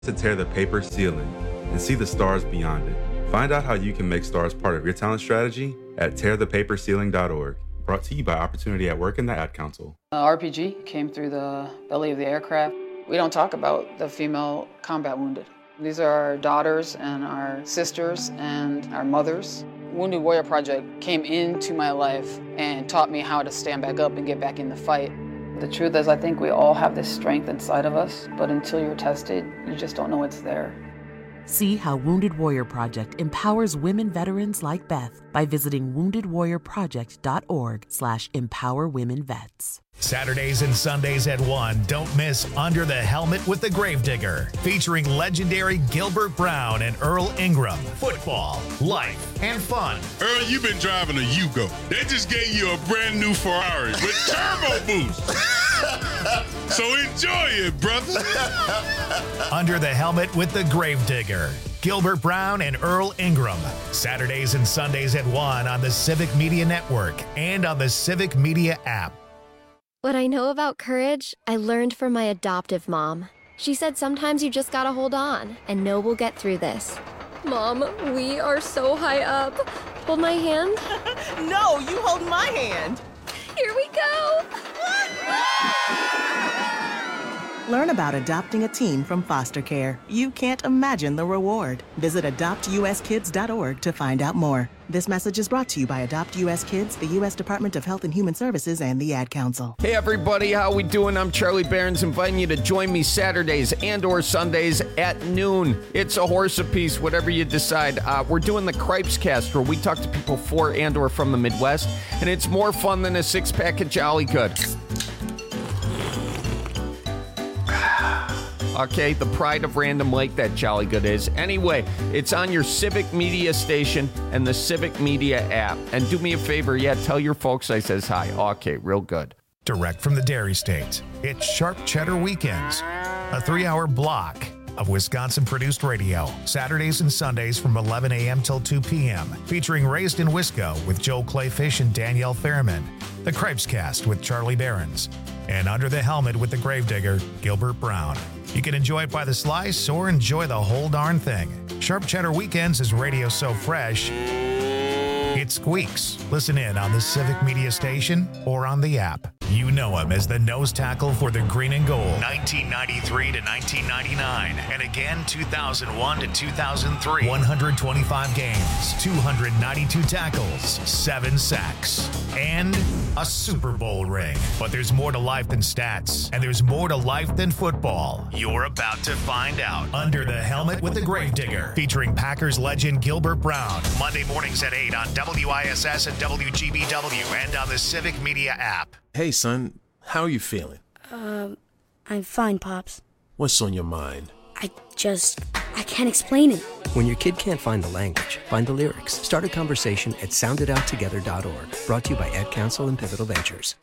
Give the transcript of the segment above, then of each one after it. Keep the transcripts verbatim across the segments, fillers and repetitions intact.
To tear the paper ceiling and see the stars beyond it. Find out how you can make stars part of your talent strategy at tear the paper ceiling dot org. Brought to you by Opportunity at Work and the Ad Council. Uh, R P G came through the belly of the aircraft. We don't talk about the female combat wounded. These are our daughters and our sisters and our mothers. Wounded Warrior Project came into my life and taught me how to stand back up and get back in the fight. The truth is, I think we all have this strength inside of us, but until you're tested, you just don't know it's there. See how Wounded Warrior Project empowers women veterans like Beth by visiting wounded warrior project dot org slash empower women vets. Saturdays and Sundays at one, don't miss Under the Helmet with the Gravedigger, featuring legendary Gilbert Brown and Earl Ingram. Football, life, and fun. Earl, you've been driving a Yugo. They just gave you a brand new Ferrari with turbo boost. So enjoy it, brother. Under the Helmet with the Gravedigger. Gilbert Brown and Earl Ingram. Saturdays and Sundays at one on the Civic Media Network and on the Civic Media app. What I know about courage, I learned from my adoptive mom. She said sometimes you just gotta hold on and know we'll get through this. Mom, we are so high up. Hold my hand. No, you hold my hand. Here we go. Learn about adopting a teen from foster care. You can't imagine the reward. Visit adopt u s kids dot org to find out more. This message is brought to you by Adopt U S Kids, the U S Department of Health and Human Services, and the Ad Council. Hey everybody, how we doing? I'm Charlie Behrens, inviting you to join me Saturdays and or Sundays at noon. It's a horse apiece, whatever you decide. Uh, we're doing the Cripes Cast, where we talk to people for and or from the Midwest, and it's more fun than a six-pack of Jolly Good. Okay, the pride of Random Lake, that Jolly Good is. Anyway, it's on your Civic Media station and the Civic Media app. And do me a favor, yeah, tell your folks I says hi. Okay, real good. Direct from the Dairy State, it's Sharp Cheddar Weekends, a three-hour block of Wisconsin-produced radio, Saturdays and Sundays from eleven a.m. till two p.m., featuring Raised in Wisco with Joe Clayfish and Danielle Fairman, the Cripes Cast with Charlie Behrens, and Under the Helmet with the Gravedigger, Gilbert Brown. You can enjoy it by the slice or enjoy the whole darn thing. Sharp Cheddar Weekends is radio so fresh, it squeaks. Listen in on the Civic Media station or on the app. You know him as the nose tackle for the Green and Gold, nineteen ninety-three to nineteen ninety-nine, and again two thousand one to two thousand three. one hundred twenty-five games, two hundred ninety-two tackles, seven sacks, and a Super Bowl ring. But there's more to life than stats, and there's more to life than football. You're about to find out. Under the Helmet with the Gravedigger, featuring Packers legend Gilbert Brown, Monday mornings at eight on W I S S and W G B W and on the Civic Media app. Hey, son, how are you feeling? Um, I'm fine, Pops. What's on your mind? I just, I can't explain it. When your kid can't find the language, find the lyrics. Start a conversation at sound it out together dot org. Brought to you by Ad Council and Pivotal Ventures.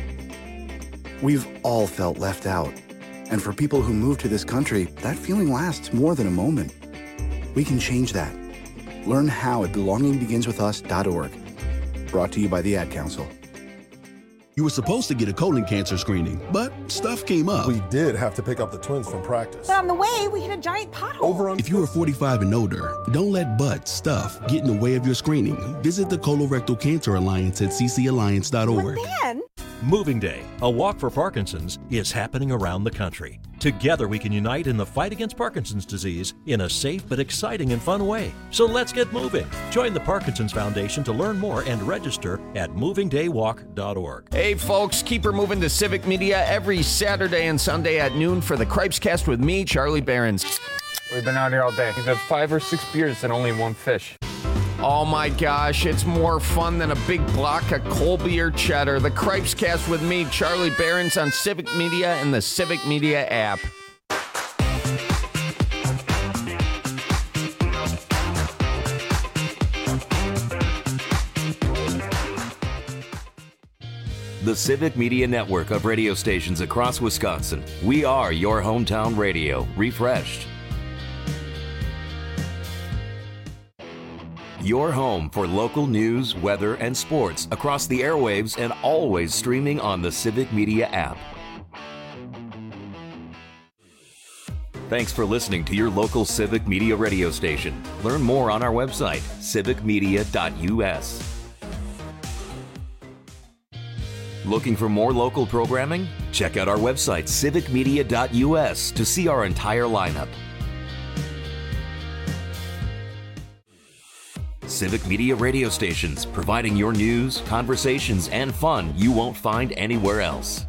We've all felt left out. And for people who move to this country, that feeling lasts more than a moment. We can change that. Learn how at belonging begins with us dot org. Brought to you by the Ad Council. You were supposed to get a colon cancer screening, but stuff came up. We did have to pick up the twins from practice. But on the way, we hit a giant pothole. Over on if you are forty-five and older, don't let butt, stuff get in the way of your screening. Visit the Colorectal Cancer Alliance at c c alliance dot org. But then... Moving Day, a walk for Parkinson's, is happening around the country. Together we can unite in the fight against Parkinson's disease in a safe but exciting and fun way. So let's get moving. Join the Parkinson's Foundation to learn more and register at moving day walk dot org. Hey folks, keep her moving to Civic Media every Saturday and Sunday at noon for the Cripes Cast with me, Charlie Behrens. We've been out here all day. We've had five or six beers and only one fish. Oh my gosh, it's more fun than a big block of cold beer cheddar. The Cripes Cast with me, Charlie Behrens, on Civic Media and the Civic Media app. The Civic Media network of radio stations across Wisconsin. We are your hometown radio, refreshed. Your home for local news, weather, and sports across the airwaves and always streaming on the Civic Media app. Thanks for listening to your local Civic Media radio station. Learn more on our website, civic media dot u s. Looking for more local programming? Check out our website, civic media dot u s, to see our entire lineup. Civic Media radio stations, providing your news, conversations, and fun you won't find anywhere else.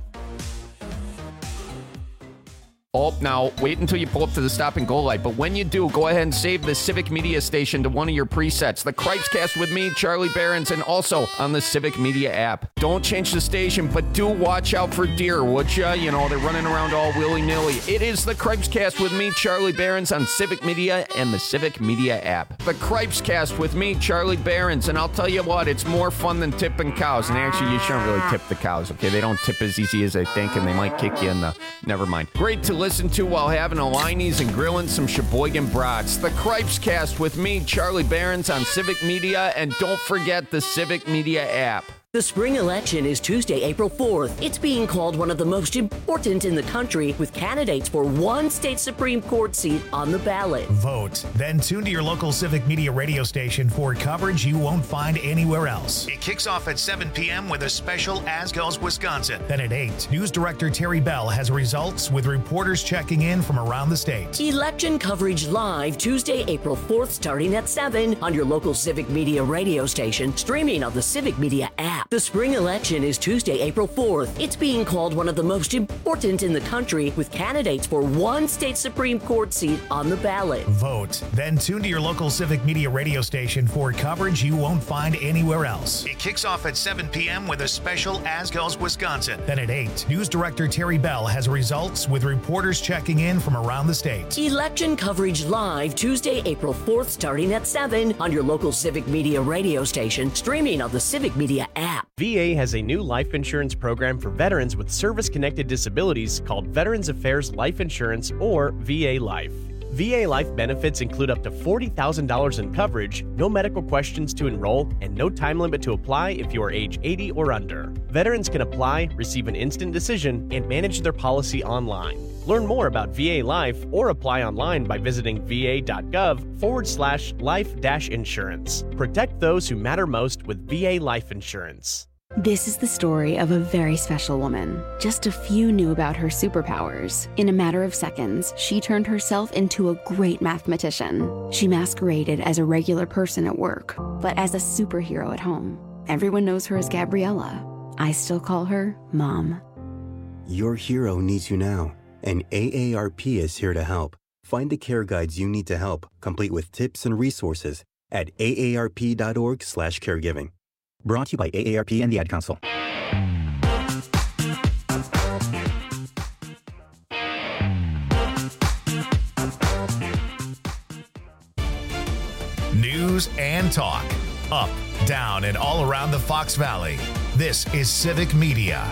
Oh, now, wait until you pull up to the stop and go light. But when you do, go ahead and save the Civic Media station to one of your presets. The Cripescast with me, Charlie Behrens, and also on the Civic Media app. Don't change the station, but do watch out for deer, would ya? You know, they're running around all willy-nilly. It is the Cripescast with me, Charlie Behrens, on Civic Media and the Civic Media app. The Cripescast with me, Charlie Behrens, and I'll tell you what, it's more fun than tipping cows. And actually, you shouldn't really tip the cows, okay? They don't tip as easy as they think, and they might kick you in the... Never mind. Great to listen listen to while having a Liney's and grilling some Sheboygan brats. The Cripescast with me, Charlie Behrens, on Civic Media, and don't forget the Civic Media app. The spring election is Tuesday, April fourth. It's being called one of the most important in the country, with candidates for one state Supreme Court seat on the ballot. Vote. Then tune to your local Civic Media radio station for coverage you won't find anywhere else. It kicks off at seven p.m. with a special As Goes Wisconsin. Then at eight, News Director Terry Bell has results with reporters checking in from around the state. Election coverage live Tuesday, April fourth, starting at seven on your local Civic Media radio station, streaming on the Civic Media app. The spring election is Tuesday, April fourth. It's being called one of the most important in the country, with candidates for one state Supreme Court seat on the ballot. Vote. Then tune to your local Civic Media radio station for coverage you won't find anywhere else. It kicks off at seven p.m. with a special As Goes Wisconsin. Then at eight, News Director Terry Bell has results with reporters checking in from around the state. Election coverage live Tuesday, April fourth, starting at seven on your local Civic Media radio station, streaming on the Civic Media app. V A has a new life insurance program for veterans with service-connected disabilities called Veterans Affairs Life Insurance, or V A Life. V A Life benefits include up to forty thousand dollars in coverage, no medical questions to enroll, and no time limit to apply if you are age eighty or under. Veterans can apply, receive an instant decision, and manage their policy online. Learn more about V A Life or apply online by visiting va.gov forward slash life dash insurance. Protect those who matter most with V A Life Insurance. This is the story of a very special woman. Just a few knew about her superpowers. In a matter of seconds, she turned herself into a great mathematician. She masqueraded as a regular person at work, but as a superhero at home. Everyone knows her as Gabriella. I still call her Mom. Your hero needs you now, and A A R P is here to help. Find the care guides you need to help, complete with tips and resources at A A R P dot org slash caregiving. Brought to you by A A R P and the Ad Council. News and talk. Up, down, and all around the Fox Valley. This is Civic Media.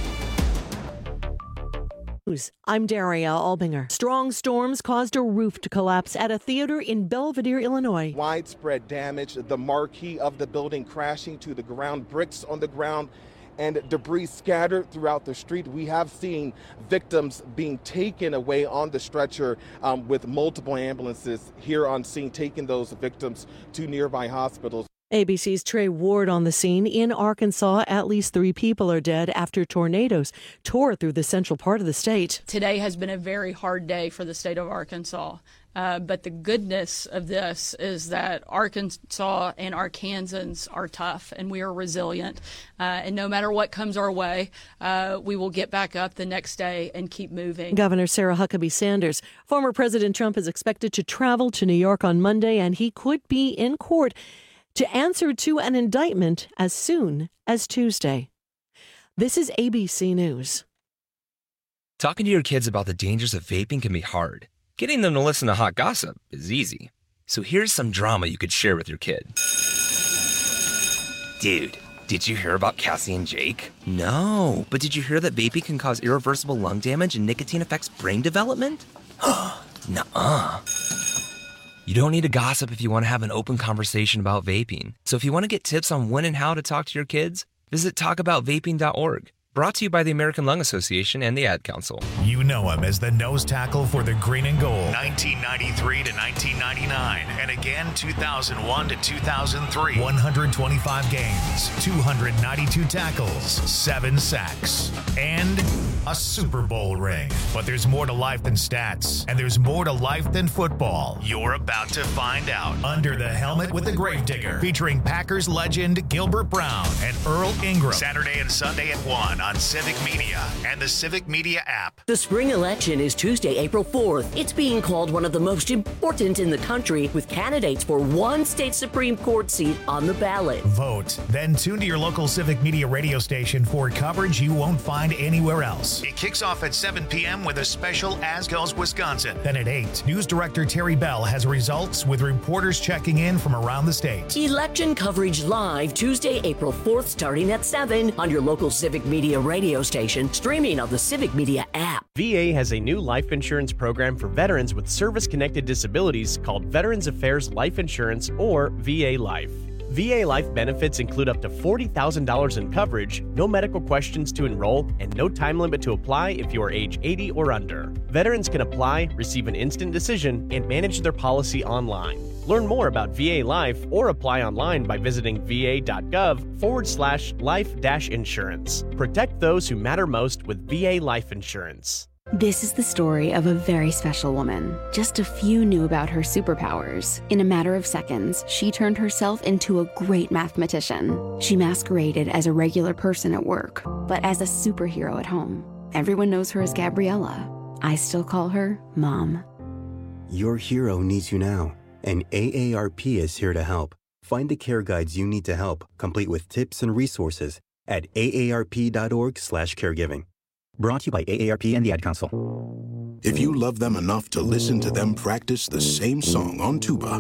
I'm Daria Albinger. Strong storms caused a roof to collapse at a theater in Belvedere, Illinois. Widespread damage, the marquee of the building crashing to the ground, bricks on the ground, and debris scattered throughout the street. We have seen victims being taken away on the stretcher um, with multiple ambulances here on scene, taking those victims to nearby hospitals. A B C's Trey Ward on the scene. In Arkansas, at least three people are dead after tornadoes tore through the central part of the state. Today has been a very hard day for the state of Arkansas. Uh, but the goodness of this is that Arkansas and Arkansans are tough and we are resilient. Uh, and no matter what comes our way, uh, we will get back up the next day and keep moving. Governor Sarah Huckabee Sanders. Former President Trump is expected to travel to New York on Monday, and he could be in court to answer to an indictment as soon as Tuesday. This is A B C News. Talking to your kids about the dangers of vaping can be hard. Getting them to listen to hot gossip is easy. So here's some drama you could share with your kid. Dude, did you hear about Cassie and Jake? No, but did you hear that vaping can cause irreversible lung damage and nicotine affects brain development? Nuh-uh. You don't need to gossip if you want to have an open conversation about vaping. So if you want to get tips on when and how to talk to your kids, visit talk about vaping dot org. Brought to you by the American Lung Association and the Ad Council. You know him as the nose tackle for the Green and Gold, nineteen ninety-three to nineteen ninety-nine, and again two thousand one to two thousand three. one hundred twenty-five games, two hundred ninety-two tackles, seven sacks, and a Super Bowl ring. But there's more to life than stats, and there's more to life than football. You're about to find out. Under the Helmet with the Gravedigger, featuring Packers legend Gilbert Brown and Earl Ingram. Saturday and Sunday at one on Civic Media and the Civic Media app. The spring election is Tuesday, April fourth. It's being called one of the most important in the country, with candidates for one state Supreme Court seat on the ballot. Vote, then tune to your local Civic Media radio station for coverage you won't find anywhere else. It kicks off at seven p.m. with a special As Goes Wisconsin. Then at eight, News Director Terry Bell has results with reporters checking in from around the state. Election coverage live Tuesday, April fourth, starting at seven on your local Civic Media radio station, streaming on the Civic Media app. V A has a new life insurance program for veterans with service-connected disabilities called Veterans Affairs Life Insurance, or V A Life. V A Life benefits include up to forty thousand dollars in coverage, no medical questions to enroll, and no time limit to apply if you are age eighty or under. Veterans can apply, receive an instant decision, and manage their policy online. Learn more about V A Life or apply online by visiting va.gov forward slash life dash insurance. Protect those who matter most with V A Life Insurance. This is the story of a very special woman. Just a few knew about her superpowers. In a matter of seconds, she turned herself into a great mathematician. She masqueraded as a regular person at work, but as a superhero at home. Everyone knows her as Gabriella. I still call her Mom. Your hero needs you now, and A A R P is here to help. Find the care guides you need to help, complete with tips and resources at aarp.org slash caregiving. Brought to you by A A R P and the Ad Council. If you love them enough to listen to them practice the same song on tuba,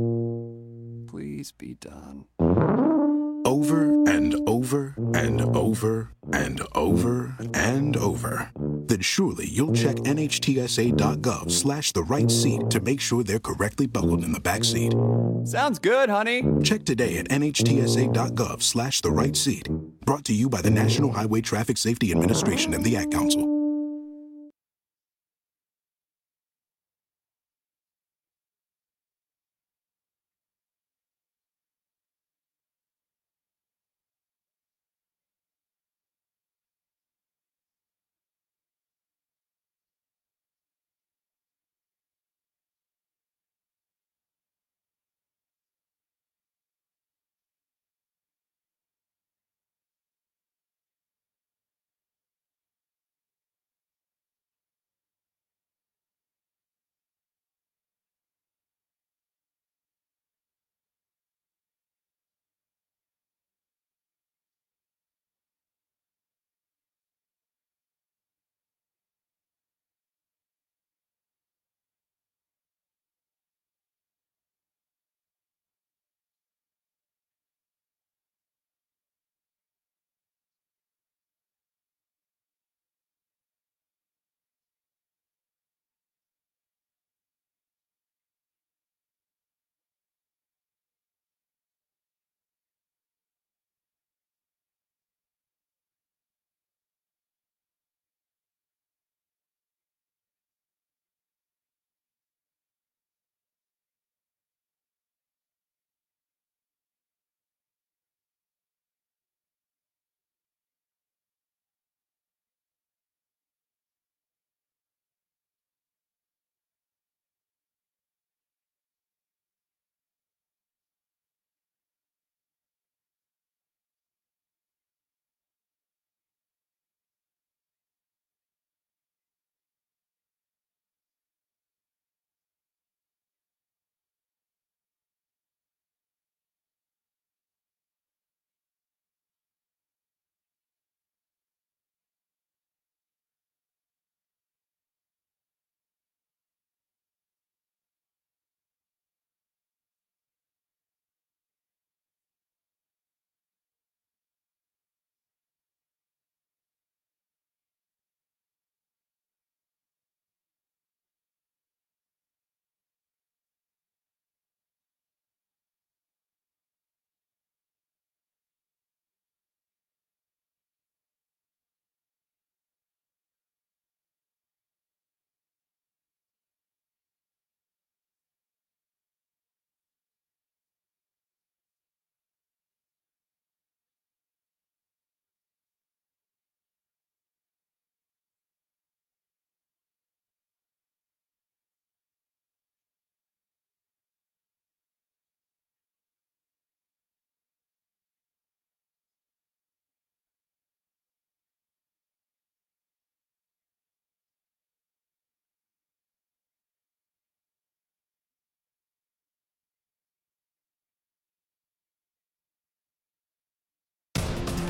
please be done. Over and over and over and over and over, then surely you'll check nhtsa.gov slash the right seat to make sure they're correctly buckled in the back seat. Sounds good, honey. Check today at nhtsa.gov slash the right seat. Brought to you by the National Highway Traffic Safety Administration and the Ad Council.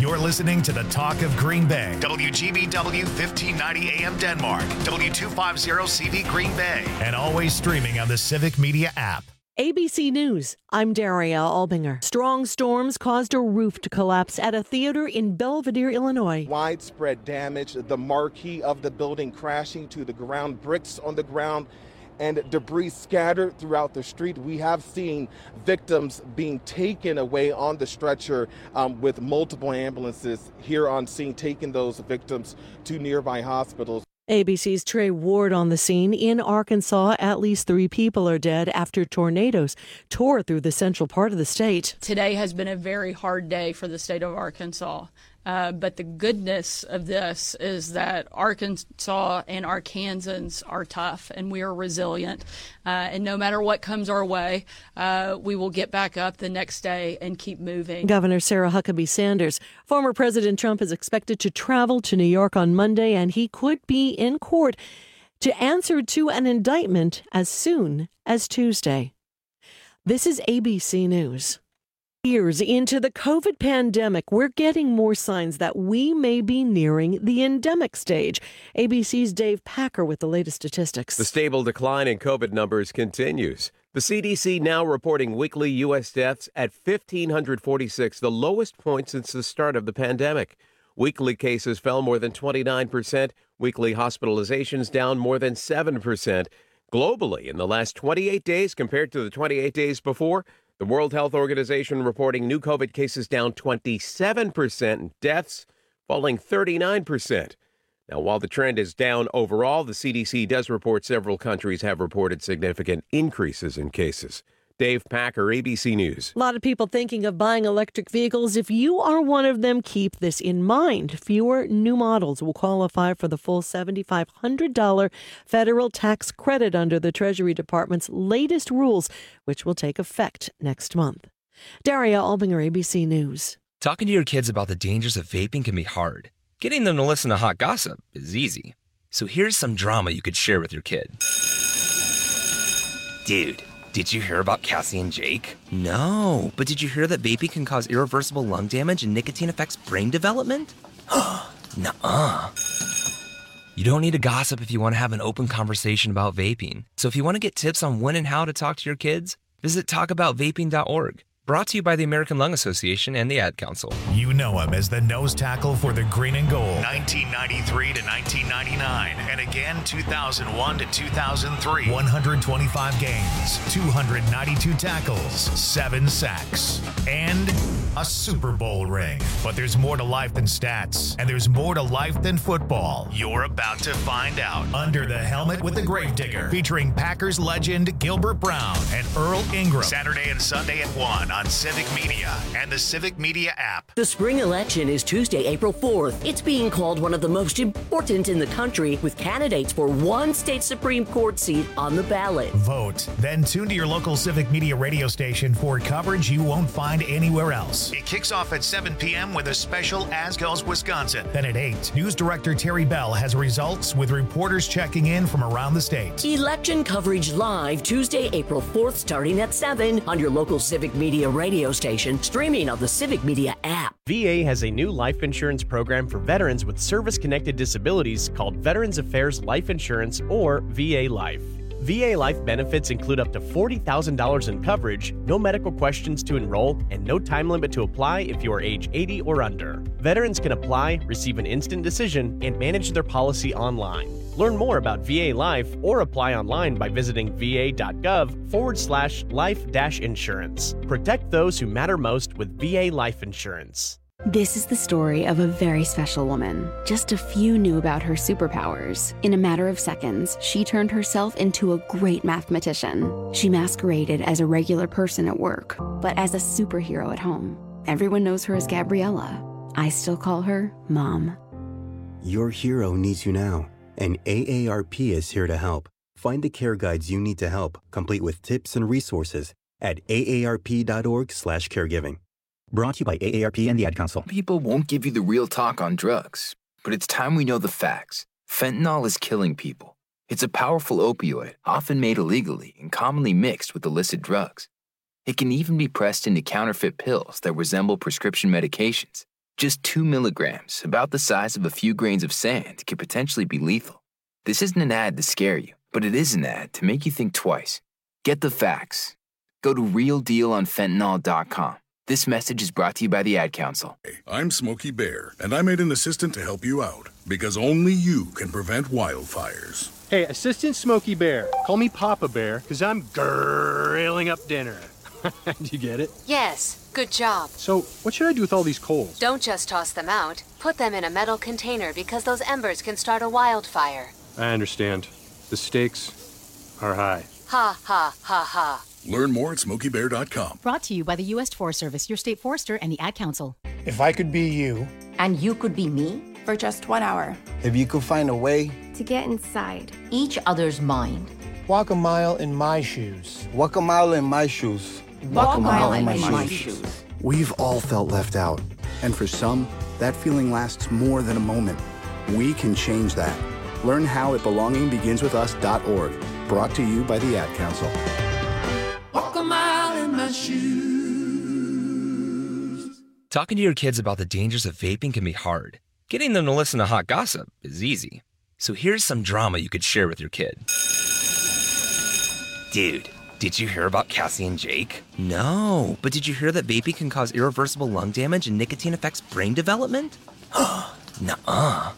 You're listening to the Talk of Green Bay. W G B W fifteen ninety A M Denmark. W two fifty C V Green Bay. And always streaming on the Civic Media app. A B C News, I'm Daria Albinger. Strong storms caused a roof to collapse at a theater in Belvedere, Illinois. Widespread damage, the marquee of the building crashing to the ground, bricks on the ground, and debris scattered throughout the street. We have seen victims being taken away on the stretcher um, with multiple ambulances here on scene, taking those victims to nearby hospitals. A B C's Trey Ward on the scene. In Arkansas, at least three people are dead after tornadoes tore through the central part of the state. Today has been a very hard day for the state of Arkansas. Uh, but the goodness of this is that Arkansas and Arkansans are tough and we are resilient. Uh, and no matter what comes our way, uh, we will get back up the next day and keep moving. Governor Sarah Huckabee Sanders. Former President Trump is expected to travel to New York on Monday, and he could be in court to answer to an indictment as soon as Tuesday. This is A B C News. Years into the COVID pandemic, we're getting more signs that we may be nearing the endemic stage. A B C's Dave Packer with the latest statistics. The stable decline in COVID numbers continues. The C D C now reporting weekly U S deaths at one thousand five hundred forty-six, the lowest point since the start of the pandemic. Weekly cases fell more than twenty-nine percent. Weekly hospitalizations down more than seven percent. Globally, in the last twenty-eight days compared to the twenty-eight days before, the World Health Organization reporting new COVID cases down twenty-seven percent and deaths falling thirty-nine percent. Now, while the trend is down overall, the C D C does report several countries have reported significant increases in cases. Dave Packer, A B C News. A lot of people thinking of buying electric vehicles. If you are one of them, keep this in mind. Fewer new models will qualify for the full seven thousand five hundred dollars federal tax credit under the Treasury Department's latest rules, which will take effect next month. Daria Albinger, A B C News. Talking to your kids about the dangers of vaping can be hard. Getting them to listen to hot gossip is easy. So here's some drama you could share with your kid. Dude, did you hear about Cassie and Jake? No, but did you hear that vaping can cause irreversible lung damage and nicotine affects brain development? Nuh-uh. You don't need to gossip if you want to have an open conversation about vaping. So if you want to get tips on when and how to talk to your kids, visit talk about vaping dot org. Brought to you by the American Lung Association and the Ad Council. You know him as the nose tackle for the green and gold. nineteen ninety-three to nineteen ninety-nine. And again, two thousand one to two thousand three. one hundred twenty-five games, two hundred ninety-two tackles, seven sacks, and a Super Bowl ring. But there's more to life than stats, and there's more to life than football. You're about to find out. Under the Helmet with the Gravedigger, featuring Packers legend Gilbert Brown and Earl Ingram. Saturday and Sunday at one on Civic Media and the Civic Media app. The spring election is Tuesday, April fourth. It's being called one of the most important in the country, with candidates for one state Supreme Court seat on the ballot. Vote. Then tune to your local Civic Media radio station for coverage you won't find anywhere else. It kicks off at seven p.m. with a special As Goes Wisconsin. Then at eight, News Director Terry Bell has results with reporters checking in from around the state. Election coverage live Tuesday, April fourth, starting at seven on your local Civic Media radio station, streaming on the Civic Media app. V A has a new life insurance program for veterans with service-connected disabilities called Veterans Affairs Life Insurance, or V A Life. V A Life benefits include up to forty thousand dollars in coverage, no medical questions to enroll, and no time limit to apply if you are age eighty or under. Veterans can apply, receive an instant decision, and manage their policy online. Learn more about V A Life or apply online by visiting va.gov forward slash life dash insurance. Protect those who matter most with V A Life Insurance. This is the story of a very special woman. Just a few knew about her superpowers. In a matter of seconds, she turned herself into a great mathematician. She masqueraded as a regular person at work, but as a superhero at home. Everyone knows her as Gabriella. I still call her Mom. Your hero needs you now, and A A R P is here to help. Find the care guides you need to help, complete with tips and resources at aarp.org slash caregiving. Brought to you by A A R P and the Ad Council. People won't give you the real talk on drugs, but it's time we know the facts. Fentanyl is killing people. It's a powerful opioid, often made illegally and commonly mixed with illicit drugs. It can even be pressed into counterfeit pills that resemble prescription medications. Just two milligrams, about the size of a few grains of sand, could potentially be lethal. This isn't an ad to scare you, but it is an ad to make you think twice. Get the facts. Go to real deal on fentanyl dot com. This message is brought to you by the Ad Council. I'm Smokey Bear, and I made an assistant to help you out, because only you can prevent wildfires. Hey, Assistant Smokey Bear. Call me Papa Bear, because I'm grilling up dinner. Do you get it? Yes, good job. So, what should I do with all these coals? Don't just toss them out. Put them in a metal container because those embers can start a wildfire. I understand. The stakes are high. Ha, ha, ha, ha. Learn more at smokey bear dot com. Brought to you by the U S Forest Service, your state forester, and the Ad Council. If I could be you. And you could be me? For just one hour. If you could find a way. To get inside. Each other's mind. Walk a mile in my shoes. Walk a mile in my shoes. Walk, Walk a mile, mile in, in my, my shoes. shoes. We've all felt left out. And for some, that feeling lasts more than a moment. We can change that. Learn how at belonging begins with us dot org. Brought to you by the Ad Council. Walk a mile in my shoes. Talking to your kids about the dangers of vaping can be hard. Getting them to listen to hot gossip is easy. So here's some drama you could share with your kid. Dude, did you hear about Cassie and Jake? No, but did you hear that vaping can cause irreversible lung damage and nicotine affects brain development? Nuh-uh.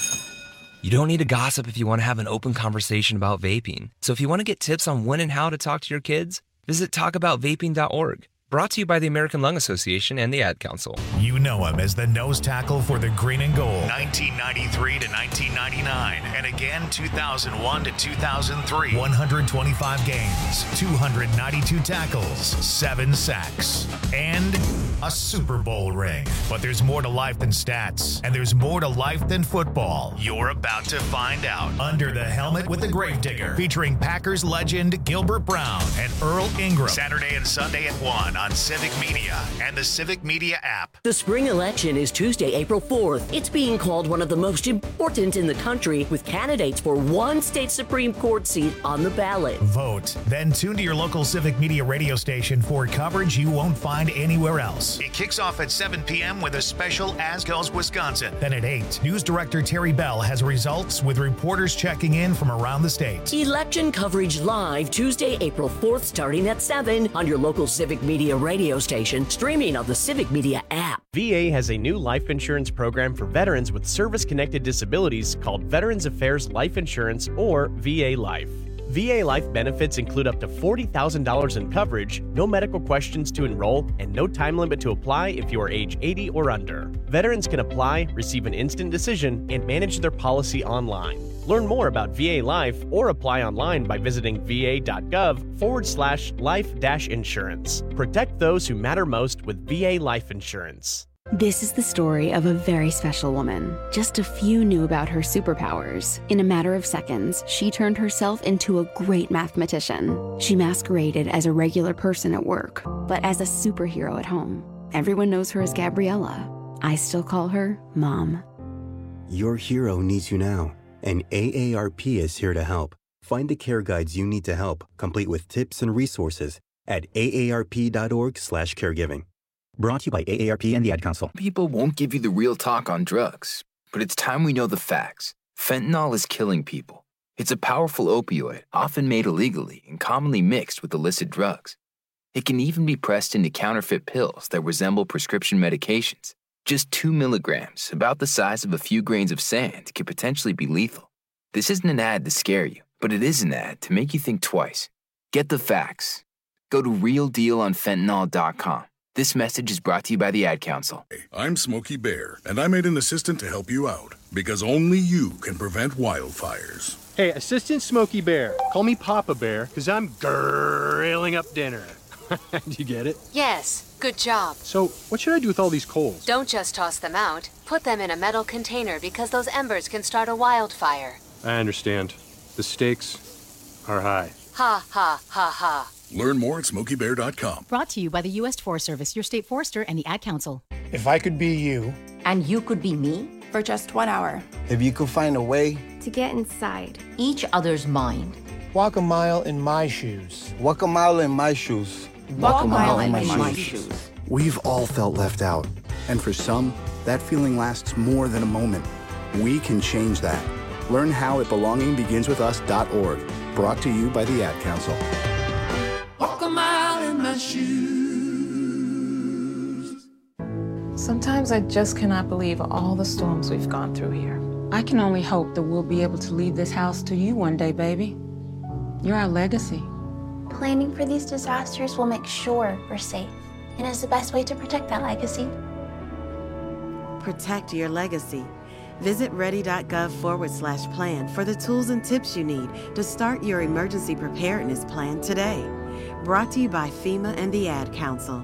You don't need to gossip if you want to have an open conversation about vaping. So if you want to get tips on when and how to talk to your kids, visit talk about vaping dot org. Brought to you by the American Lung Association and the Ad Council. You know him as the nose tackle for the Green and Gold. nineteen ninety-three to nineteen ninety-nine. And again, two thousand one to two thousand three. one hundred twenty-five games, two hundred ninety-two tackles, seven sacks, and a Super Bowl ring. But there's more to life than stats, and there's more to life than football. You're about to find out. Under the Helmet with the Gravedigger, featuring Packers legend Gilbert Brown and Earl Ingram. Saturday and Sunday at one on Civic Media and the Civic Media app. The spring election is Tuesday, April fourth. It's being called one of the most important in the country, with candidates for one state Supreme Court seat on the ballot. Vote. Then tune to your local Civic Media radio station for coverage you won't find anywhere else. It kicks off at seven p.m. with a special As Goes Wisconsin. Then at eight, News Director Terry Bell has results with reporters checking in from around the state. Election coverage live Tuesday, April fourth, starting at seven on your local Civic Media radio station, streaming on the Civic Media app. V A has a new life insurance program for veterans with service-connected disabilities called Veterans Affairs Life Insurance, or V A Life. V A Life benefits include up to forty thousand dollars in coverage, no medical questions to enroll, and no time limit to apply if you are age eighty or under. Veterans can apply, receive an instant decision, and manage their policy online. Learn more about V A Life or apply online by visiting va.gov forward slash life dash insurance. Protect those who matter most with V A Life Insurance. This is the story of a very special woman. Just a few knew about her superpowers. In a matter of seconds, she turned herself into a great mathematician. She masqueraded as a regular person at work, but as a superhero at home. Everyone knows her as Gabriella. I still call her Mom. Your hero needs you now, and A A R P is here to help. Find the care guides you need to help, complete with tips and resources at aarp.org slash caregiving. Brought to you by A A R P and the Ad Council. People won't give you the real talk on drugs, but it's time we know the facts. Fentanyl is killing people. It's a powerful opioid, often made illegally and commonly mixed with illicit drugs. It can even be pressed into counterfeit pills that resemble prescription medications. Just two milligrams, about the size of a few grains of sand, could potentially be lethal. This isn't an ad to scare you, but it is an ad to make you think twice. Get the facts. Go to real deal on fentanyl dot com. This message is brought to you by the Ad Council. I'm Smokey Bear, and I made an assistant to help you out, because only you can prevent wildfires. Hey, Assistant Smokey Bear. Call me Papa Bear, because I'm grilling up dinner. Do you get it? Yes, good job. So, what should I do with all these coals? Don't just toss them out. Put them in a metal container because those embers can start a wildfire. I understand. The stakes are high. Ha, ha, ha, ha. Learn more at smokey bear dot com. Brought to you by the U S Forest Service, your state forester, and the Ad Council. If I could be you. And you could be me. For just one hour. If you could find a way. To get inside. Each other's mind. Walk a mile in my shoes. Walk a mile in my shoes. Walk, Walk a mile, mile in, in my, my shoes. shoes. We've all felt left out. And for some, that feeling lasts more than a moment. We can change that. Learn how at belonging begins with us dot org. Brought to you by the Ad Council. Walk a mile in my shoes. Sometimes I just cannot believe all the storms we've gone through here. I can only hope that we'll be able to leave this house to you one day, baby. You're our legacy. Planning for these disasters will make sure we're safe, and is the best way to protect that legacy. Protect your legacy. Visit ready.gov forward slash plan for the tools and tips you need to start your emergency preparedness plan today. Brought to you by FEMA and the Ad Council.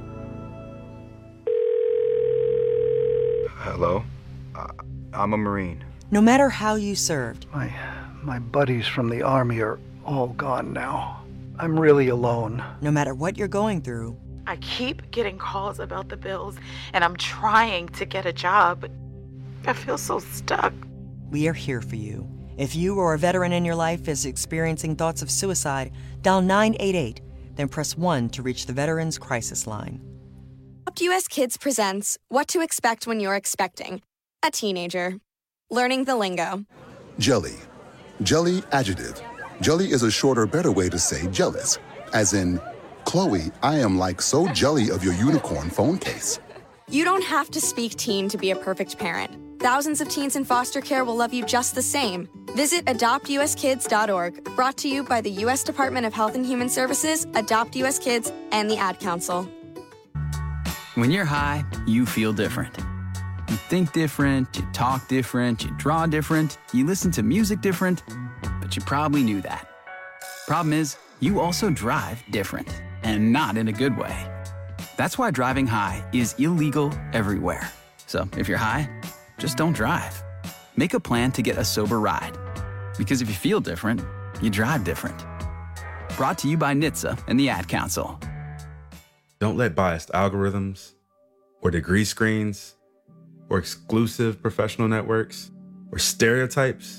Hello? Uh, I'm a Marine. No matter how you served. My, my buddies from the Army are all gone now. I'm really alone. No matter what you're going through. I keep getting calls about the bills, and I'm trying to get a job. I feel so stuck. We are here for you. If you or a veteran in your life is experiencing thoughts of suicide, dial nine eight eight, then press one to reach the Veterans Crisis Line. Adopt U S Kids presents What to Expect When You're Expecting a Teenager. Learning the lingo. Jelly. Jelly adjective. Jelly is a shorter, better way to say jealous. As in, Chloe, I am like so jelly of your unicorn phone case. You don't have to speak teen to be a perfect parent. Thousands of teens in foster care will love you just the same. Visit adopt u s kids dot org, brought to you by the U S Department of Health and Human Services, Adopt U S Kids, and the Ad Council. When you're high, you feel different. You think different, you talk different, you draw different, you listen to music different, but you probably knew that. Problem is, you also drive different, and not in a good way. That's why driving high is illegal everywhere. So if you're high, just don't drive. Make a plan to get a sober ride. Because if you feel different, you drive different. Brought to you by N H T S A and the Ad Council. Don't let biased algorithms, or degree screens, or exclusive professional networks, or stereotypes.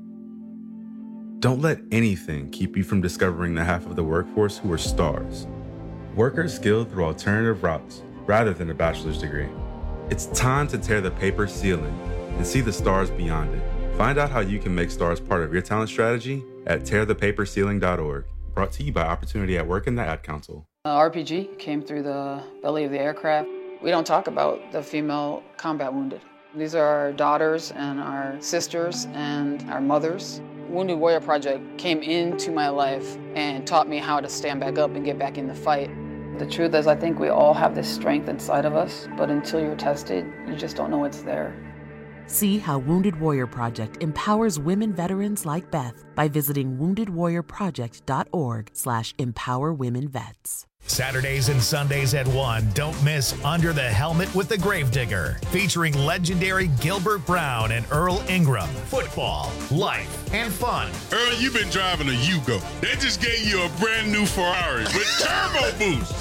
Don't let anything keep you from discovering the half of the workforce who are stars. Workers skilled through alternative routes rather than a bachelor's degree. It's time to tear the paper ceiling and see the stars beyond it. Find out how you can make stars part of your talent strategy at tear the paper ceiling dot org. Brought to you by Opportunity at Work and the Ad Council. Uh, R P G came through the belly of the aircraft. We don't talk about the female combat wounded. These are our daughters and our sisters and our mothers. Wounded Warrior Project came into my life and taught me how to stand back up and get back in the fight. The truth is, I think we all have this strength inside of us, but until you're tested, you just don't know it's there. See how Wounded Warrior Project empowers women veterans like Beth by visiting wounded warrior project dot org slash empower women vets. Saturdays and Sundays at one, don't miss Under the Helmet with the Gravedigger, featuring legendary Gilbert Brown and Earl Ingram. Football, life, and fun. Earl, you've been driving a Yugo. They just gave you a brand new Ferrari with turbo boost.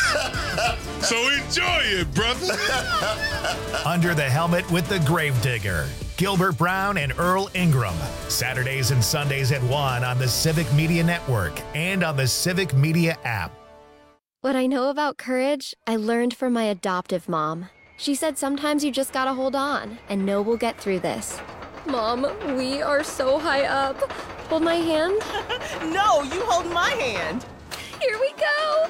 So enjoy it, brother. Under the Helmet with the Gravedigger. Gilbert Brown and Earl Ingram. Saturdays and Sundays at one on the Civic Media Network and on the Civic Media app. What I know about courage, I learned from my adoptive mom. She said sometimes you just gotta hold on and know we'll get through this. Mom, we are so high up. Hold my hand. No, you hold my hand. Here we go.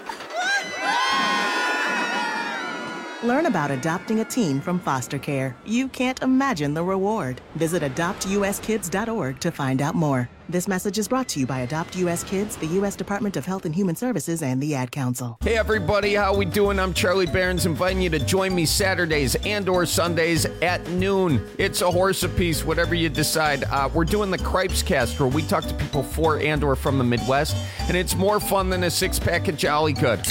Learn about adopting a teen from foster care. You can't imagine the reward. Visit adopt u s kids dot org to find out more. This message is brought to you by Adopt U S Kids, the U S Department of Health and Human Services, and the Ad Council. Hey everybody, how we doing? I'm Charlie Behrens, inviting you to join me Saturdays and or Sundays at noon. It's a horse apiece, whatever you decide. Uh, we're doing the Cripes Cast, where we talk to people for and or from the Midwest, and it's more fun than a six-pack of Jolly Good.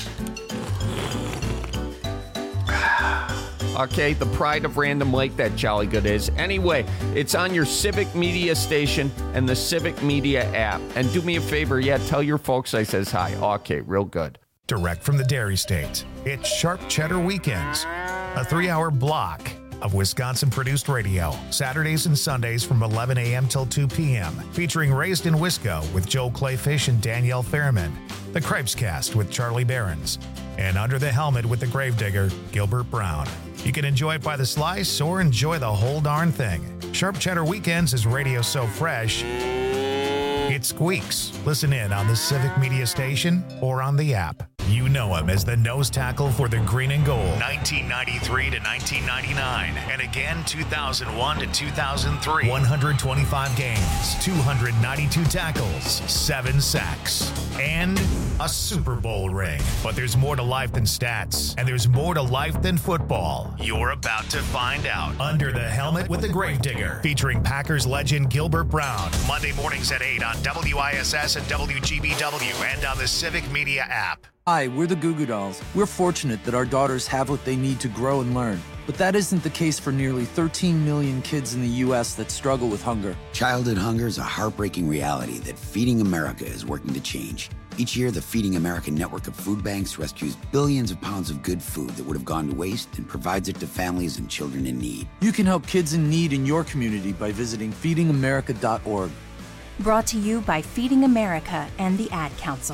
Okay, the pride of Random Lake, that Jolly Good is. Anyway, it's on your Civic Media station and the Civic Media app. And do me a favor, yeah, tell your folks I says hi. Okay, real good. Direct from the Dairy State, it's Sharp Cheddar Weekends, a three-hour block of Wisconsin-produced radio, Saturdays and Sundays from eleven a.m. till two p.m., featuring Raised in Wisco with Joel Clayfish and Danielle Fairman, The Cripes Cast with Charlie Behrens, and Under the Helmet with the Gravedigger, Gilbert Brown. You can enjoy it by the slice or enjoy the whole darn thing. Sharp Cheddar Weekends is radio so fresh, it squeaks. Listen in on the Civic Media Station or on the app. You know him as the nose tackle for the Green and Gold, nineteen ninety-three to nineteen ninety-nine, and again two thousand one to two thousand three. one hundred twenty-five games, two hundred ninety-two tackles, seven sacks, and a Super Bowl ring. But there's more to life than stats, and there's more to life than football. You're about to find out. Under the Helmet with the Gravedigger, featuring Packers legend Gilbert Brown, Monday mornings at eight on W I S S and W G B W and on the Civic Media app. Hi, we're the Goo Goo Dolls. We're fortunate that our daughters have what they need to grow and learn. But that isn't the case for nearly thirteen million kids in the U S that struggle with hunger. Childhood hunger is a heartbreaking reality that Feeding America is working to change. Each year, the Feeding America network of food banks rescues billions of pounds of good food that would have gone to waste and provides it to families and children in need. You can help kids in need in your community by visiting feeding america dot org. Brought to you by Feeding America and the Ad Council.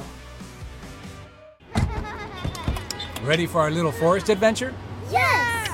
Ready for our little forest adventure? Yes!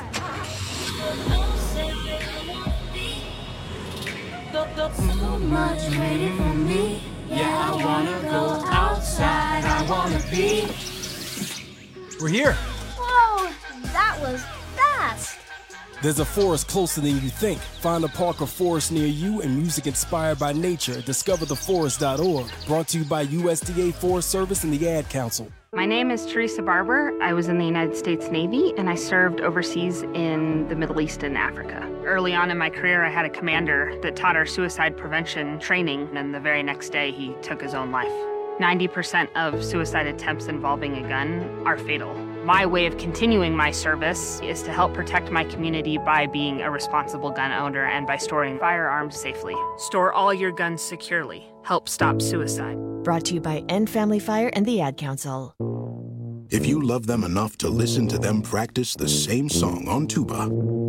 So much waiting for me. Yeah, I wanna go outside. I wanna be. We're here. Whoa, that was fast. There's a forest closer than you think. Find a park or forest near you and music inspired by nature at discover the forest dot org. Brought to you by U S D A Forest Service and the Ad Council. My name is Teresa Barber. I was in the United States Navy and I served overseas in the Middle East and Africa. Early on in my career, I had a commander that taught our suicide prevention training, and the very next day he took his own life. ninety percent of suicide attempts involving a gun are fatal. My way of continuing my service is to help protect my community by being a responsible gun owner and by storing firearms safely. Store all your guns securely. Help stop suicide. Brought to you by End Family Fire and the Ad Council. If you love them enough to listen to them practice the same song on tuba,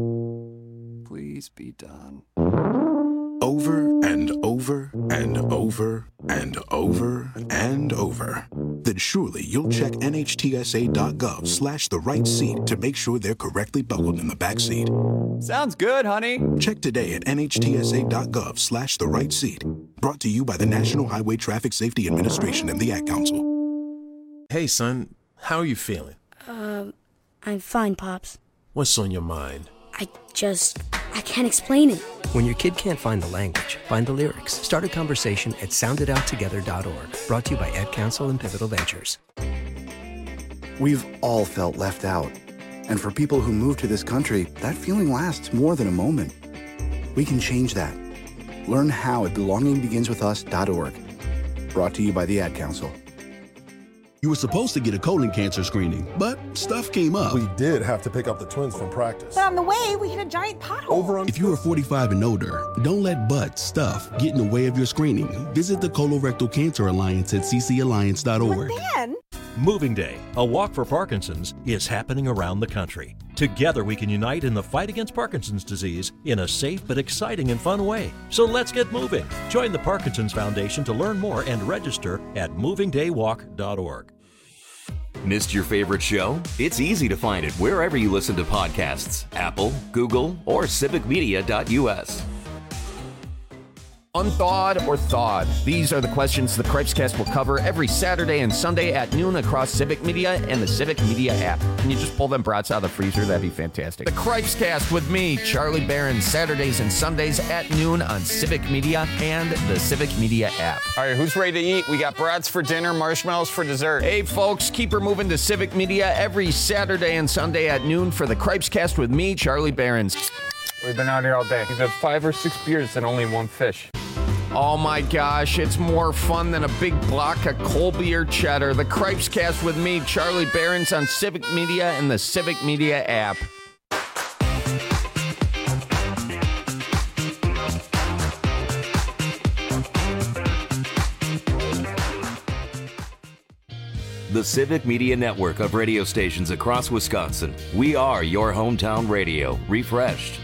please be done. Over and over and over and over and over, then surely you'll check N H T S A dot gov slash the right seat to make sure they're correctly buckled in the back seat. Sounds good, honey. Check today at N H T S A dot gov slash the right seat. Brought to you by the National Highway Traffic Safety Administration and the Ad Council. Hey, son, how are you feeling? Um, I'm fine, Pops. What's on your mind? I just, I can't explain it. When your kid can't find the language, find the lyrics. Start a conversation at sound it out together dot org. Brought to you by Ad Council and Pivotal Ventures. We've all felt left out. And for people who move to this country, that feeling lasts more than a moment. We can change that. Learn how at belonging begins with us dot org. Brought to you by the Ad Council. You were supposed to get a colon cancer screening, but stuff came up. We did have to pick up the twins from practice. But on the way, we hit a giant pothole. Over on if you are forty-five and older, don't let butt stuff get in the way of your screening. Visit the Colorectal Cancer Alliance at c c alliance dot org. But then... Moving Day, a walk for Parkinson's, is happening around the country. Together we can unite in the fight against Parkinson's disease in a safe but exciting and fun way. So let's get moving. Join the Parkinson's Foundation to learn more and register at moving day walk dot org. Missed your favorite show? It's easy to find it wherever you listen to podcasts. Apple, Google, or civic media dot u s. Unthawed or thawed? These are the questions the Cripescast will cover every Saturday and Sunday at noon across Civic Media and the Civic Media app. Can you just pull them brats out of the freezer? That'd be fantastic. The Cripescast with me, Charlie Barron, Saturdays and Sundays at noon on Civic Media and the Civic Media app. All right, who's ready to eat? We got brats for dinner, marshmallows for dessert. Hey, folks, keep her moving to Civic Media every Saturday and Sunday at noon for the Cripescast with me, Charlie Barron. We've been out here all day. We've had five or six beers and only one fish. Oh my gosh, it's more fun than a big block of Colby or cheddar. The Cripescast with me, Charlie Behrens, on Civic Media and the Civic Media app. The Civic Media Network of radio stations across Wisconsin. We are your hometown radio, refreshed.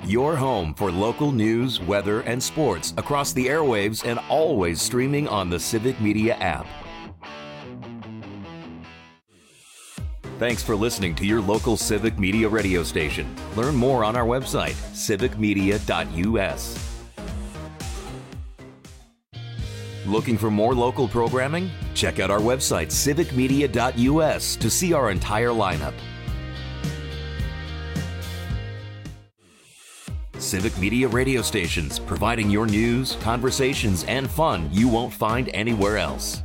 Your home for local news, weather, and sports across the airwaves and always streaming on the Civic Media app. Thanks for listening to your local Civic Media radio station. Learn more on our website, civic media dot u s. Looking for more local programming? Check out our website, civic media dot u s, to see our entire lineup. Civic Media radio stations, providing your news, conversations, and fun you won't find anywhere else.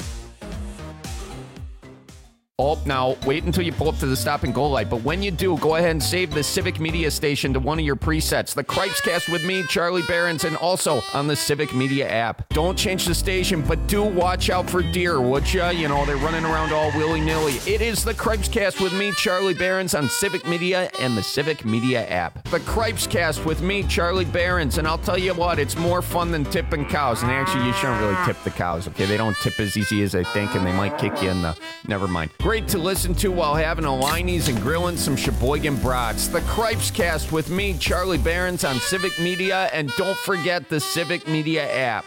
Oh, now, wait until you pull up to the stop and go light. But when you do, go ahead and save the Civic Media station to one of your presets. The Cripescast with me, Charlie Behrens, and also on the Civic Media app. Don't change the station, but do watch out for deer, would ya? You know, they're running around all willy-nilly. It is the Cripescast with me, Charlie Behrens, on Civic Media and the Civic Media app. The Cripescast with me, Charlie Behrens, and I'll tell you what, it's more fun than tipping cows. And actually, you shouldn't really tip the cows, okay? They don't tip as easy as they think, and they might kick you in the... Never mind. Great to listen to while having a Liney's and grilling some Sheboygan brats. The Cripescast with me, Charlie Behrens, on Civic Media, and don't forget the Civic Media app.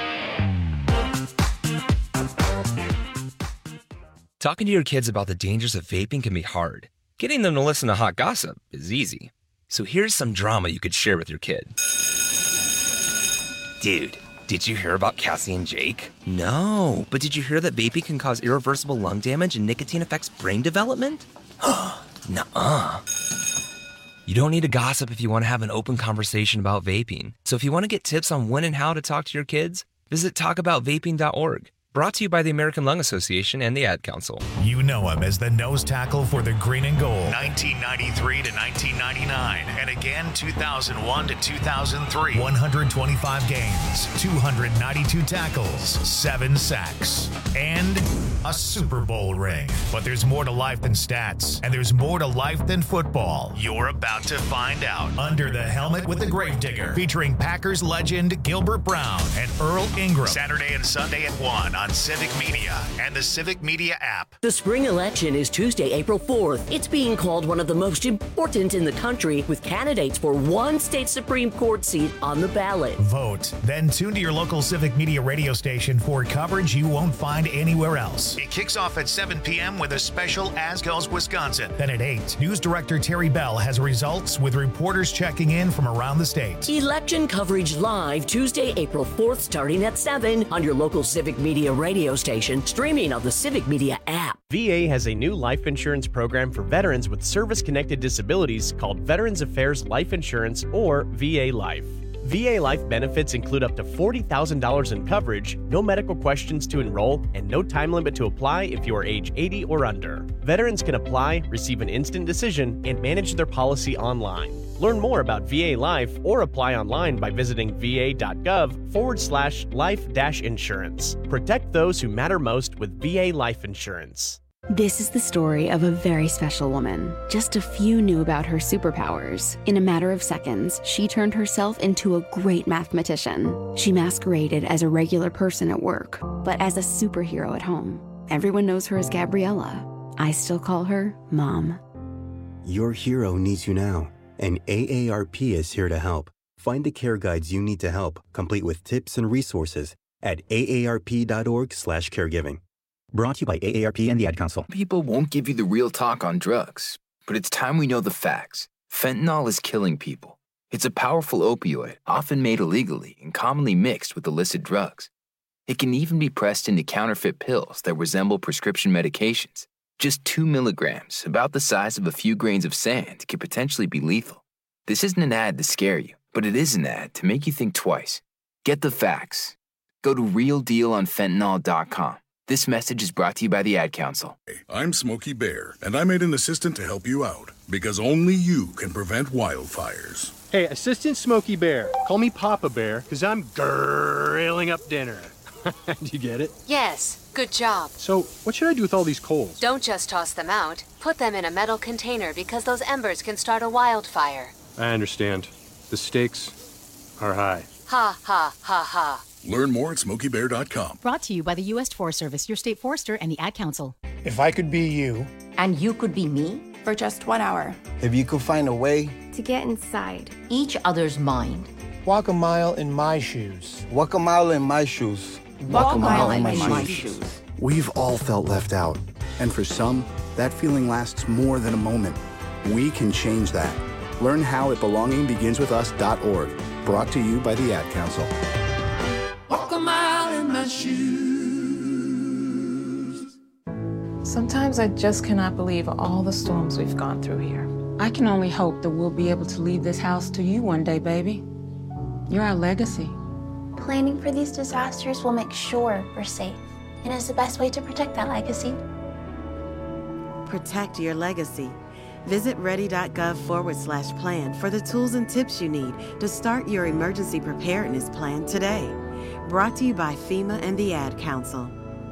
Talking to your kids about the dangers of vaping can be hard. Getting them to listen to hot gossip is easy. So here's some drama you could share with your kid. Dude, did you hear about Cassie and Jake? No, but did you hear that vaping can cause irreversible lung damage and nicotine affects brain development? Nuh-uh. You don't need to gossip if you want to have an open conversation about vaping. So if you want to get tips on when and how to talk to your kids, visit talk about vaping dot org. Brought to you by the American Lung Association and the Ad Council. You know him as the nose tackle for the green and gold. nineteen ninety-three to nineteen ninety-nine. And again, two thousand one to two thousand three. one hundred twenty-five games, two hundred ninety-two tackles, seven sacks, and a Super Bowl ring. But there's more to life than stats, and there's more to life than football. You're about to find out. Under the Helmet with the Gravedigger, featuring Packers legend Gilbert Brown and Earl Ingram. Saturday and Sunday at one on Civic Media and the Civic Media app. The spring election is Tuesday, April fourth. It's being called one of the most important in the country, with candidates for one state Supreme Court seat on the ballot. Vote, then tune to your local Civic Media radio station for coverage you won't find anywhere else. It kicks off at seven p.m. with a special As Goes Wisconsin. Then at eight, News Director Terry Bell has results with reporters checking in from around the state. Election coverage live Tuesday, April fourth, starting at seven on your local Civic Media radio station, streaming on the Civic Media app. V A has a new life insurance program for veterans with service-connected disabilities called Veterans Affairs Life Insurance, or V A Life. V A Life benefits include up to forty thousand dollars in coverage, no medical questions to enroll, and no time limit to apply if you are age eighty or under. Veterans can apply, receive an instant decision, and manage their policy online. Learn more about V A Life or apply online by visiting va.gov forward slash life dash insurance. Protect those who matter most with V A Life Insurance. This is the story of a very special woman. Just a few knew about her superpowers. In a matter of seconds, she turned herself into a great mathematician. She masqueraded as a regular person at work, but as a superhero at home. Everyone knows her as Gabriella. I still call her Mom. Your hero needs you now, and A A R P is here to help. Find the care guides you need to help, complete with tips and resources at aarp.org slash caregiving. Brought to you by A A R P and the Ad Council. People won't give you the real talk on drugs, but it's time we know the facts. Fentanyl is killing people. It's a powerful opioid, often made illegally and commonly mixed with illicit drugs. It can even be pressed into counterfeit pills that resemble prescription medications. Just two milligrams, about the size of a few grains of sand, could potentially be lethal. This isn't an ad to scare you, but it is an ad to make you think twice. Get the facts. Go to real deal on fentanyl dot com. This message is brought to you by the Ad Council. I'm Smokey Bear, and I made an assistant to help you out, because only you can prevent wildfires. Hey, Assistant Smokey Bear, call me Papa Bear, because I'm grilling up dinner. Do you get it? Yes, good job. So, what should I do with all these coals? Don't just toss them out. Put them in a metal container because those embers can start a wildfire. I understand. The stakes are high. Ha, ha, ha, ha. Learn more at smokey bear dot com. Brought to you by the U S Forest Service, your state forester, and the Ad Council. If I could be you. And you could be me? For just one hour. If you could find a way to get inside. Each other's mind. Walk a mile in my shoes. Walk a mile in my shoes. Walk a mile in my, my shoes. shoes. We've all felt left out. And for some, that feeling lasts more than a moment. We can change that. Learn how at belonging begins with us dot org. Brought to you by the Ad Council. Walk a mile in my shoes. Sometimes I just cannot believe all the storms we've gone through here. I can only hope that we'll be able to leave this house to you one day, baby. You're our legacy. Planning for these disasters will make sure we're safe, and is the best way to protect that legacy. Protect your legacy. Visit ready.gov forward slash plan for the tools and tips you need to start your emergency preparedness plan today. Brought to you by FEMA and the Ad Council.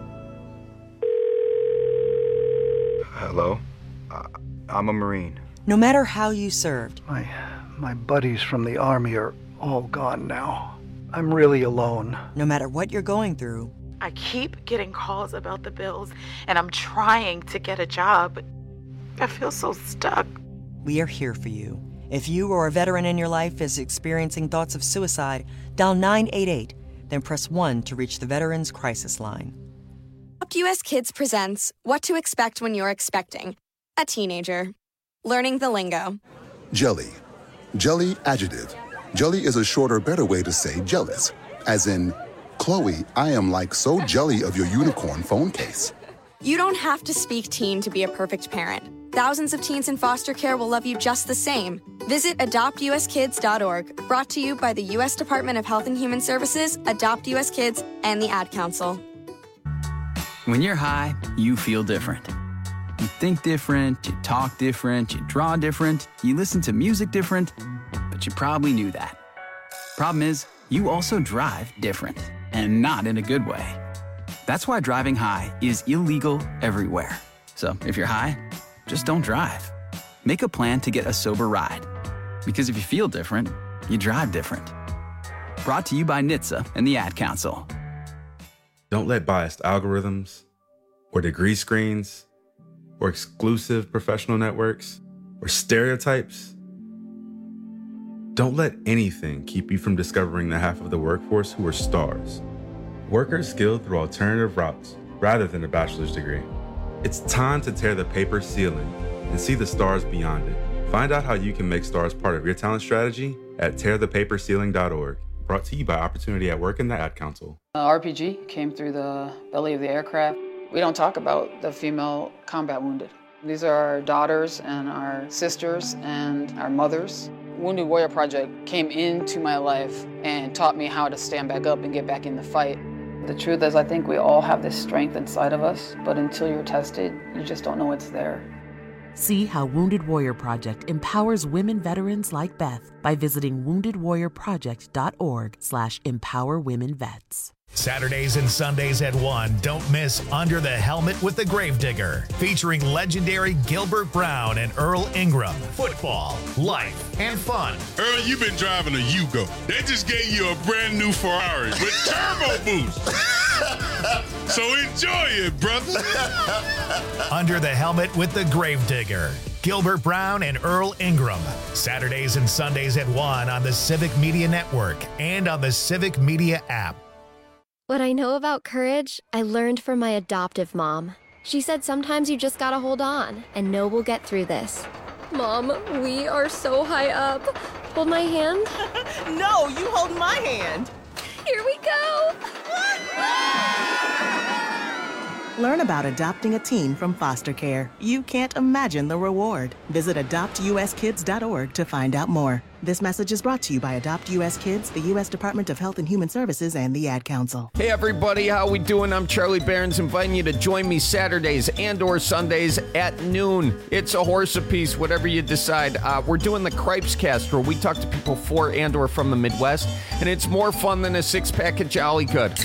Hello? Uh, I'm a Marine. No matter how you served. My, my buddies from the Army are all gone now. I'm really alone. No matter what you're going through. I keep getting calls about the bills, and I'm trying to get a job, but I feel so stuck. We are here for you. If you or a veteran in your life is experiencing thoughts of suicide, dial nine eight eight, then press one to reach the Veterans Crisis Line. Adopt U S Kids presents What to Expect When You're Expecting a Teenager. Learning the lingo. Jelly. Jelly adjective. Jelly is a shorter, better way to say jealous. As in, Chloe, I am like so jelly of your unicorn phone case. You don't have to speak teen to be a perfect parent. Thousands of teens in foster care will love you just the same. Visit adopt u s kids dot org. Brought to you by the U S Department of Health and Human Services, Adopt U S Kids, and the Ad Council. When you're high, you feel different. You think different, you talk different, you draw different, you listen to music different, but you probably knew that. Problem is, you also drive different, and not in a good way. That's why driving high is illegal everywhere. So if you're high, just don't drive. Make a plan to get a sober ride. Because if you feel different, you drive different. Brought to you by N H T S A and the Ad Council. Don't let biased algorithms, or degree screens, or exclusive professional networks, or stereotypes. Don't let anything keep you from discovering the half of the workforce who are stars. Workers skilled through alternative routes rather than a bachelor's degree. It's time to tear the paper ceiling and see the stars beyond it. Find out how you can make stars part of your talent strategy at tear the paper ceiling dot org. Brought to you by Opportunity at Work and the Ad Council. Uh, R P G came through the belly of the aircraft. We don't talk about the female combat wounded. These are our daughters and our sisters and our mothers. Wounded Warrior Project came into my life and taught me how to stand back up and get back in the fight. The truth is, I think we all have this strength inside of us, but until you're tested, you just don't know it's there. See how Wounded Warrior Project empowers women veterans like Beth by visiting wounded warrior project dot org slash empower women vets. Saturdays and Sundays at one, don't miss Under the Helmet with the Gravedigger, featuring legendary Gilbert Brown and Earl Ingram. Football, life, and fun. Earl, you've been driving a Yugo. They just gave you a brand new Ferrari with turbo boost. So enjoy it, brother. Under the Helmet with the Gravedigger. Gilbert Brown and Earl Ingram. Saturdays and Sundays at one on the Civic Media Network and on the Civic Media app. What I know about courage, I learned from my adoptive mom. She said sometimes you just gotta hold on and know we'll get through this. Mom, we are so high up. Hold my hand. No, you hold my hand. Here we go. Learn about adopting a teen from foster care. You can't imagine the reward. Visit adopt u s kids dot org to find out more. This message is brought to you by Adopt U S Kids, the U S Department of Health and Human Services, and the Ad Council. Hey everybody, how we doing? I'm Charlie Behrens, inviting you to join me Saturdays and or Sundays at noon. It's a horse apiece, whatever you decide. Uh, we're doing the Cripes Cast, where we talk to people for and or from the Midwest, and it's more fun than a six-pack of Jolly Good.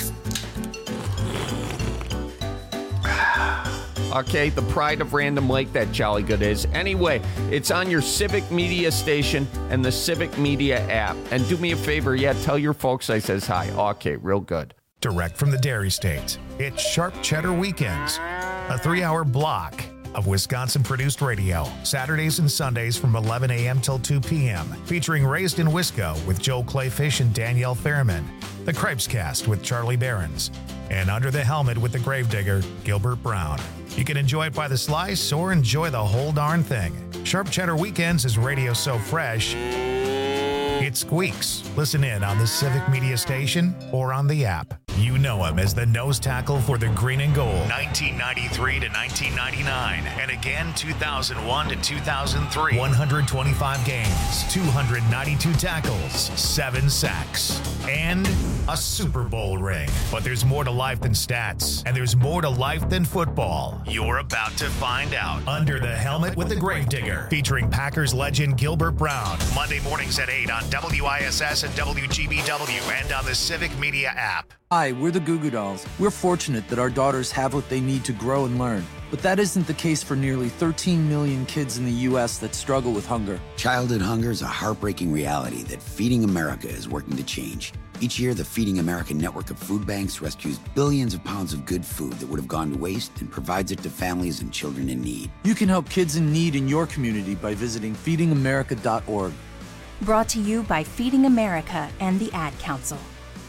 Okay, the pride of Random Lake, that Jolly Good is. Anyway, it's on your Civic Media station and the Civic Media app. And do me a favor, yeah, tell your folks I says hi. Okay, real good. Direct from the Dairy State, it's Sharp Cheddar Weekends, a three-hour block of Wisconsin-produced radio, Saturdays and Sundays from eleven a.m. till two p.m., featuring Raised in Wisco with Joe Clayfish and Danielle Fairman, The Cripescast with Charlie Behrens, and Under the Helmet with the Gravedigger, Gilbert Brown. You can enjoy it by the slice or enjoy the whole darn thing. Sharp Cheddar Weekends is radio so fresh, it squeaks. Listen in on the Civic Media Station or on the app. You know him as the nose tackle for the Green and Gold, nineteen ninety-three to nineteen ninety-nine, and again two thousand one to two thousand three. one hundred twenty-five games, two hundred ninety-two tackles, seven sacks, and a Super Bowl ring. But there's more to life than stats, and there's more to life than football. You're about to find out. Under the Helmet with the Gravedigger, featuring Packers legend Gilbert Brown. Monday mornings at eight on W I S S and W G B W and on the Civic Media app. Hi, we're the Goo Goo Dolls. We're fortunate that our daughters have what they need to grow and learn. But that isn't the case for nearly thirteen million kids in the U S that struggle with hunger. Childhood hunger is a heartbreaking reality that Feeding America is working to change. Each year, the Feeding America network of food banks rescues billions of pounds of good food that would have gone to waste and provides it to families and children in need. You can help kids in need in your community by visiting feeding america dot org. Brought to you by Feeding America and the Ad Council.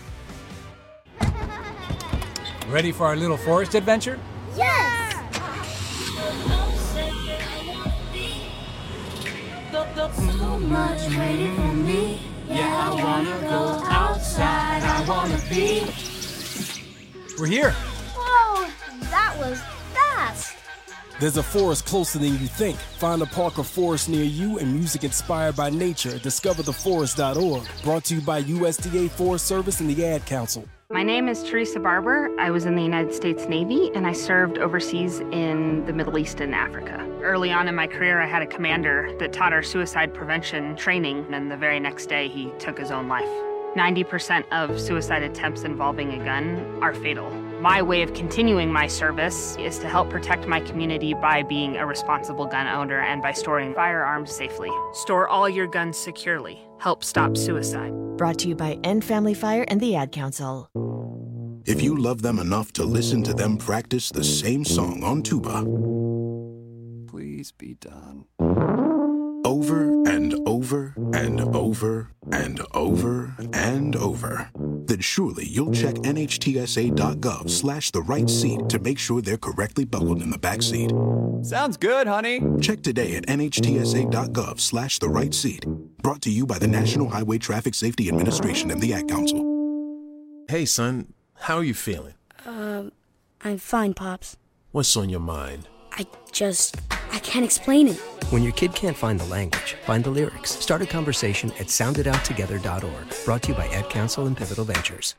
Ready for our little forest adventure? Yes! So much waiting for me. Yeah, I wanna go outside. I wanna be. We're here. Whoa, that was fast. There's a forest closer than you think. Find a park or forest near you and music inspired by nature at discover the forest dot org. Brought to you by U S D A Forest Service and the Ad Council. My name is Teresa Barber. I was in the United States Navy, and I served overseas in the Middle East and Africa. Early on in my career, I had a commander that taught our suicide prevention training, and the very next day, he took his own life. ninety percent of suicide attempts involving a gun are fatal. My way of continuing my service is to help protect my community by being a responsible gun owner and by storing firearms safely. Store all your guns securely. Help stop suicide. Brought to you by End Family Fire and the Ad Council. If you love them enough to listen to them practice the same song on tuba, please be done. Over and over and over and over and over, then surely you'll check N H T S A dot gov slash the right seat to make sure they're correctly buckled in the back seat. Sounds good, honey. Check today at N H T S A dot gov slash the right seat. Brought to you by the National Highway Traffic Safety Administration and the Ad Council. Hey, son, how are you feeling? Um, I'm fine, Pops. What's on your mind? I just, I can't explain it. When your kid can't find the language, find the lyrics. Start a conversation at sound it out together dot org. Brought to you by Ad Council and Pivotal Ventures.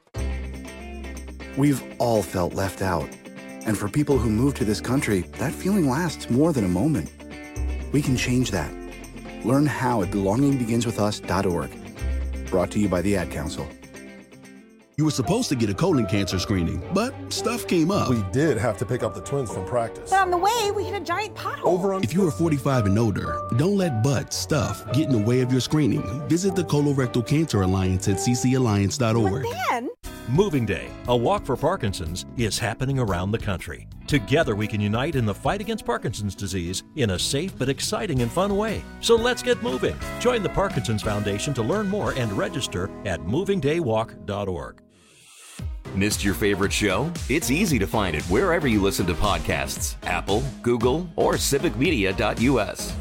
We've all felt left out. And for people who move to this country, that feeling lasts more than a moment. We can change that. Learn how at belonging begins with us dot org. Brought to you by the Ad Council. You were supposed to get a colon cancer screening, but stuff came up. We did have to pick up the twins from practice. But on the way, we hit a giant pothole. Over on if you are forty-five and older, don't let butt stuff get in the way of your screening. Visit the Colorectal Cancer Alliance at c c alliance dot org. But then, Moving Day, a walk for Parkinson's, is happening around the country. Together we can unite in the fight against Parkinson's disease in a safe but exciting and fun way. So let's get moving. Join the Parkinson's Foundation to learn more and register at moving day walk dot org. Missed your favorite show? It's easy to find it wherever you listen to podcasts. Apple, Google, or civic media dot u s.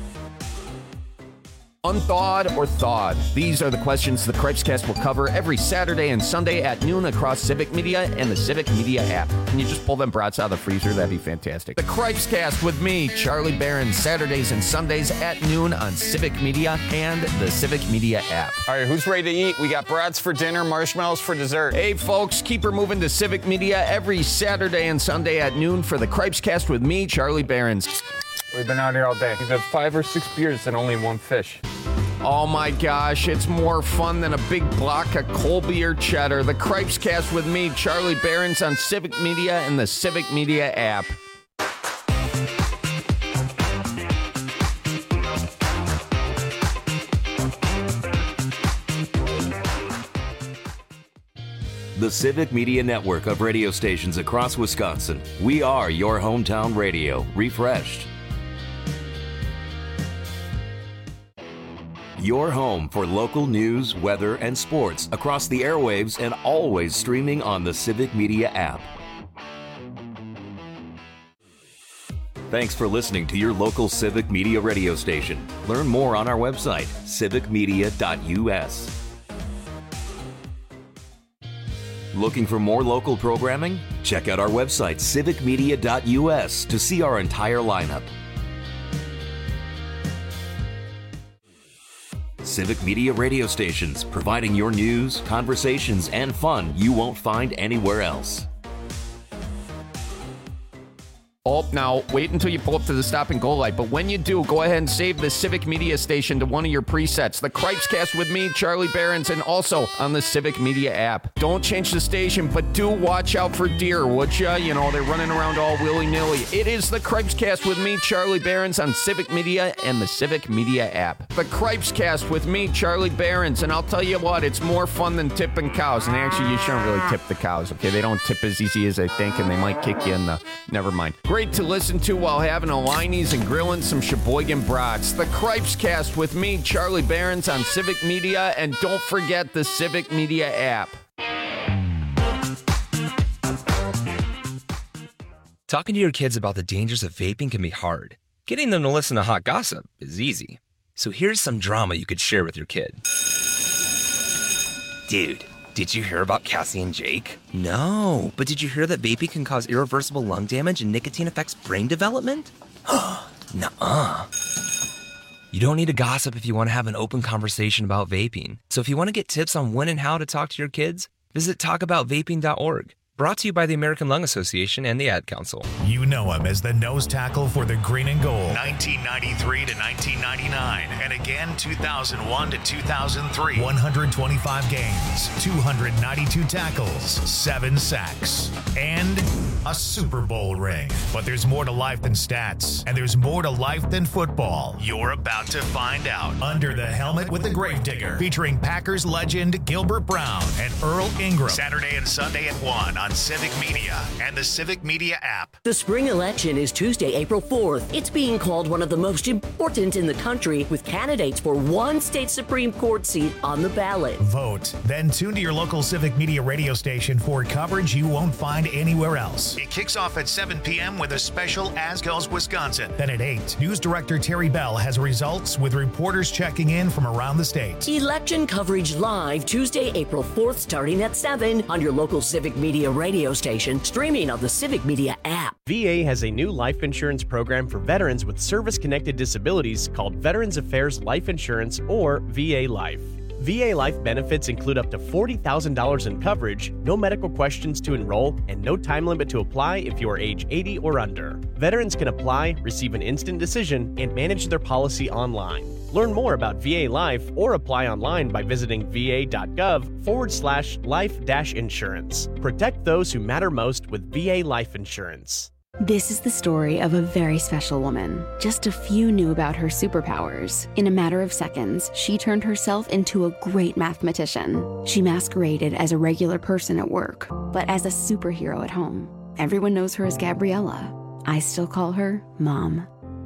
Unthawed or thawed? These are the questions the Cripescast will cover every Saturday and Sunday at noon across Civic Media and the Civic Media app. Can you just pull them brats out of the freezer? That'd be fantastic. The Cripescast with me, Charlie Behrens, Saturdays and Sundays at noon on Civic Media and the Civic Media app. All right, who's ready to eat? We got brats for dinner, marshmallows for dessert. Hey, folks, keep her moving to Civic Media every Saturday and Sunday at noon for the Cripescast with me, Charlie Behrens. We've been out here all day. We've had five or six beers and only one fish. Oh my gosh, it's more fun than a big block of cold beer cheddar. The Cripescast with me, Charlie Behrens, on Civic Media and the Civic Media app. The Civic Media Network of radio stations across Wisconsin. We are your hometown radio, refreshed. Your home for local news, weather, and sports across the airwaves and always streaming on the Civic Media app. Thanks for listening to your local Civic Media radio station. Learn more on our website, civic media dot u s. Looking for more local programming? Check out our website, civic media dot u s, to see our entire lineup. Civic Media radio stations, providing your news, conversations, and fun you won't find anywhere else. Oh, now, wait until you pull up to the stop and go light. But when you do, go ahead and save the Civic Media station to one of your presets. The Cripescast with me, Charlie Behrens, and also on the Civic Media app. Don't change the station, but do watch out for deer, would ya? You know, they're running around all willy-nilly. It is the Cripescast with me, Charlie Behrens, on Civic Media and the Civic Media app. The Cripescast with me, Charlie Behrens, and I'll tell you what, it's more fun than tipping cows. And actually, you shouldn't really tip the cows, okay? They don't tip as easy as they think, and they might kick you in the... Never mind. Great to listen to while having a Liney's and grilling some Sheboygan brats. The Cripescast with me, Charlie Behrens, on Civic Media, and don't forget the Civic Media app. Talking to your kids about the dangers of vaping can be hard. Getting them to listen to hot gossip is easy. So here's some drama you could share with your kid. Dude, did you hear about Cassie and Jake? No, but did you hear that vaping can cause irreversible lung damage and nicotine affects brain development? Nuh-uh. You don't need to gossip if you want to have an open conversation about vaping. So if you want to get tips on when and how to talk to your kids, visit talk about vaping dot org. Brought to you by the American Lung Association and the Ad Council. You know him as the nose tackle for the Green and Gold, nineteen ninety-three to nineteen ninety-nine, and again two thousand one to two thousand three. one hundred twenty-five games, two hundred ninety-two tackles, seven sacks, and a Super Bowl ring. But there's more to life than stats, and there's more to life than football. You're about to find out. Under the Helmet with the Gravedigger, featuring Packers legend Gilbert Brown and Earl Ingram. Saturday and Sunday at one on Civic Media and the Civic Media app. The spring election is Tuesday, April fourth. It's being called one of the most important in the country, with candidates for one state Supreme Court seat on the ballot. Vote. Then tune to your local Civic Media radio station for coverage you won't find anywhere else. It kicks off at seven p.m. with a special As Goes Wisconsin. Then at eight, News Director Terry Bell has results with reporters checking in from around the state. Election coverage live Tuesday, April fourth, starting at seven on your local Civic Media radio station, streaming on the Civic Media app. V A has a new life insurance program for veterans with service-connected disabilities called Veterans Affairs Life Insurance, or V A Life. V A Life benefits include up to forty thousand dollars in coverage, no medical questions to enroll, and no time limit to apply if you are age eighty or under. Veterans can apply, receive an instant decision, and manage their policy online. Learn more about V A Life or apply online by visiting va.gov forward slash life dash insurance. Protect those who matter most with V A Life Insurance. This is the story of a very special woman. Just a few knew about her superpowers. In a matter of seconds, she turned herself into a great mathematician. She masqueraded as a regular person at work, but as a superhero at home. Everyone knows her as Gabriella. I still call her Mom.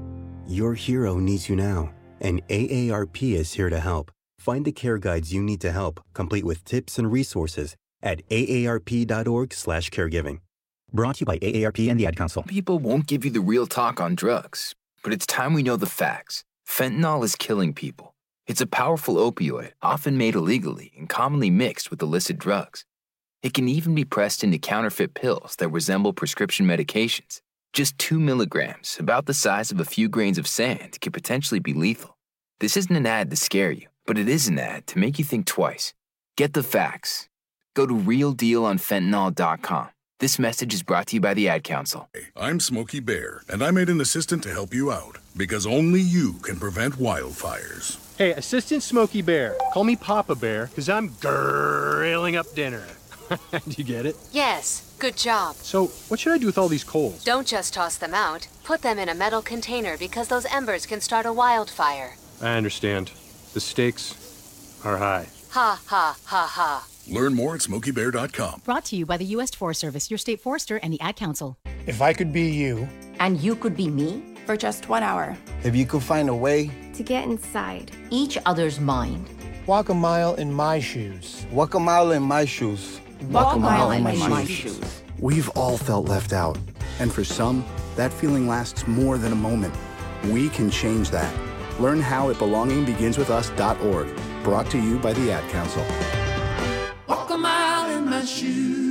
Your hero needs you now, and A A R P is here to help. Find the care guides you need to help, complete with tips and resources at A A R P dot org slash caregiving. Brought to you by A A R P and the Ad Council. People won't give you the real talk on drugs, but it's time we know the facts. Fentanyl is killing people. It's a powerful opioid, often made illegally and commonly mixed with illicit drugs. It can even be pressed into counterfeit pills that resemble prescription medications. Just two milligrams, about the size of a few grains of sand, can potentially be lethal. This isn't an ad to scare you, but it is an ad to make you think twice. Get the facts. Go to real deal on fentanyl dot com. This message is brought to you by the Ad Council. I'm Smokey Bear, and I made an assistant to help you out, because only you can prevent wildfires. Hey, Assistant Smokey Bear. Call me Papa Bear, because I'm grilling up dinner. Do you get it? Yes, good job. So, what should I do with all these coals? Don't just toss them out. Put them in a metal container because those embers can start a wildfire. I understand. The stakes are high. Ha, ha, ha, ha. Learn more at smokey bear dot com. Brought to you by the U S Forest Service, your state forester, and the Ad Council. If I could be you... And you could be me? for just one hour. If you could find a way to get inside each other's mind. Walk a mile in my shoes. Walk a mile in my shoes. Walk, Walk a mile, mile in, my, in my shoes. shoes. We've all felt left out. And for some, that feeling lasts more than a moment. We can change that. Learn how at belonging begins with us dot org. Brought to you by the Ad Council. Walk a mile in my shoes.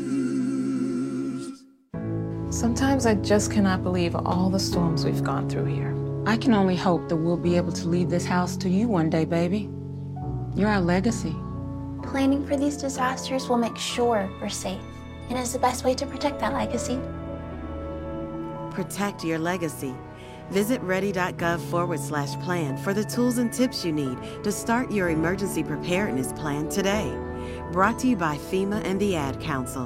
Sometimes I just cannot believe all the storms we've gone through here. I can only hope that we'll be able to leave this house to you one day, baby. You're our legacy. Planning for these disasters will make sure we're safe, and is the best way to protect that legacy. Protect your legacy. Visit ready.gov forward slash plan for the tools and tips you need to start your emergency preparedness plan today. Brought to you by FEMA and the Ad Council.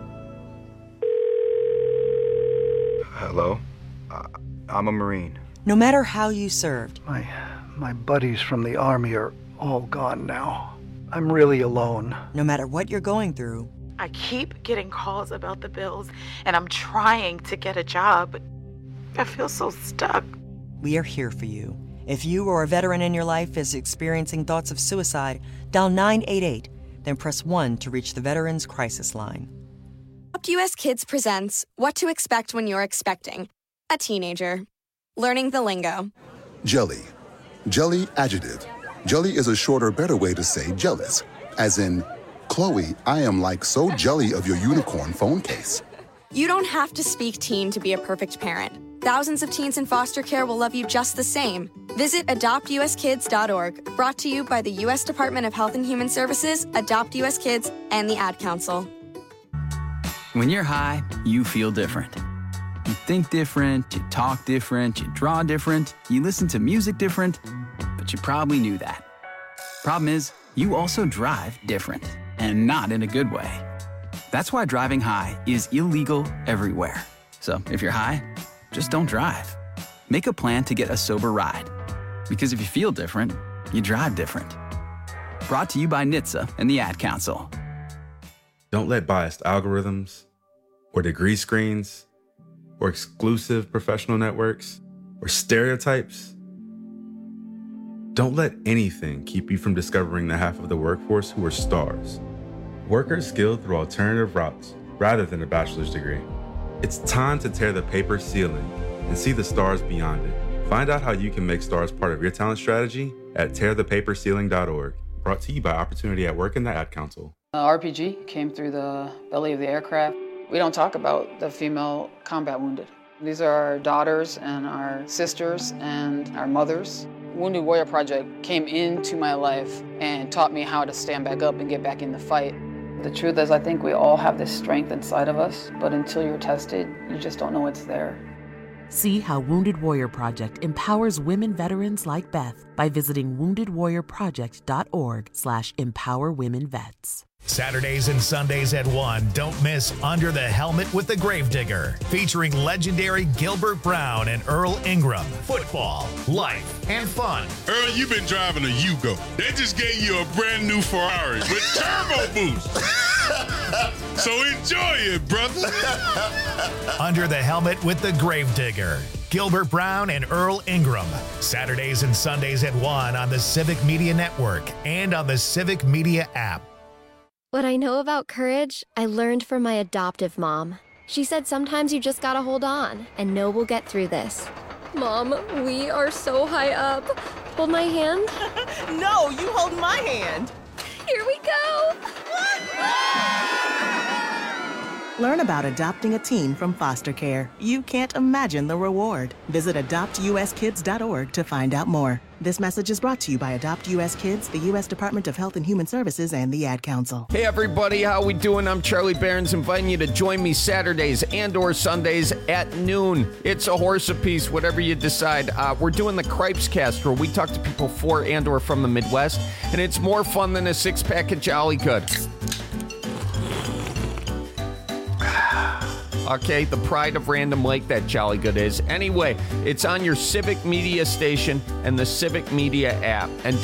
Hello? Uh, I'm a Marine. No matter how you served. My, my buddies from the Army are all gone now. I'm really alone. No matter what you're going through. I keep getting calls about the bills, and I'm trying to get a job, but I feel so stuck. We are here for you. If you or a veteran in your life is experiencing thoughts of suicide, dial nine eight eight, then press one to reach the Veterans Crisis Line. Adopt U S Kids presents What to Expect When You're Expecting a Teenager. Learning the lingo. Jelly. Jelly adjective. Jelly is a shorter, better way to say jealous. As in, Chloe, I am like so jelly of your unicorn phone case. You don't have to speak teen to be a perfect parent. Thousands of teens in foster care will love you just the same. Visit adopt u s kids dot org, brought to you by the U S Department of Health and Human Services, Adopt U S Kids, and the Ad Council. When you're high, you feel different. You think different, you talk different, you draw different, you listen to music different, but you probably knew that. Problem is, you also drive different, and not in a good way. That's why driving high is illegal everywhere. So if you're high, just don't drive. Make a plan to get a sober ride. Because if you feel different, you drive different. Brought to you by N H T S A and the Ad Council. Don't let biased algorithms, or degree screens, or exclusive professional networks, or stereotypes. Don't let anything keep you from discovering the half of the workforce who are stars. Workers skilled through alternative routes rather than a bachelor's degree. It's time to tear the paper ceiling and see the stars beyond it. Find out how you can make stars part of your talent strategy at tear the paper ceiling dot org. Brought to you by Opportunity at Work and the Ad Council. Uh, R P G came through the belly of the aircraft. We don't talk about the female combat wounded. These are our daughters and our sisters and our mothers. Wounded Warrior Project came into my life and taught me how to stand back up and get back in the fight. The truth is, I think we all have this strength inside of us, but until you're tested, you just don't know it's there. See how Wounded Warrior Project empowers women veterans like Beth by visiting wounded warrior project dot org slash empower women vets. Saturdays and Sundays at one, don't miss Under the Helmet with the Gravedigger, featuring legendary Gilbert Brown and Earl Ingram. Football, life, and fun. Earl, you've been driving a Yugo. They just gave you a brand new Ferrari with turbo boost. So enjoy it, brother. Under the Helmet with the Gravedigger. Gilbert Brown and Earl Ingram. Saturdays and Sundays at one on the Civic Media Network and on the Civic Media app. What I know about courage, I learned from my adoptive mom. She said sometimes you just gotta hold on and know we'll get through this. Mom, we are so high up. Hold my hand. No, you hold my hand. Here we go. Learn about adopting a teen from foster care. You can't imagine the reward. Visit adopt u s kids dot org to find out more. This message is brought to you by Adopt U S Kids, the U S Department of Health and Human Services, and the Ad Council. Hey everybody, how we doing? I'm Charlie Behrens, inviting you to join me Saturdays and or Sundays at noon. It's a horse apiece, whatever you decide. Uh, we're doing the Cripes Cast, where we talk to people for and or from the Midwest, and it's more fun than a six-pack of Jolly Good. Okay, the pride of Random Lake, that Jolly Good is. Anyway, it's on your Civic Media station and the Civic Media app. And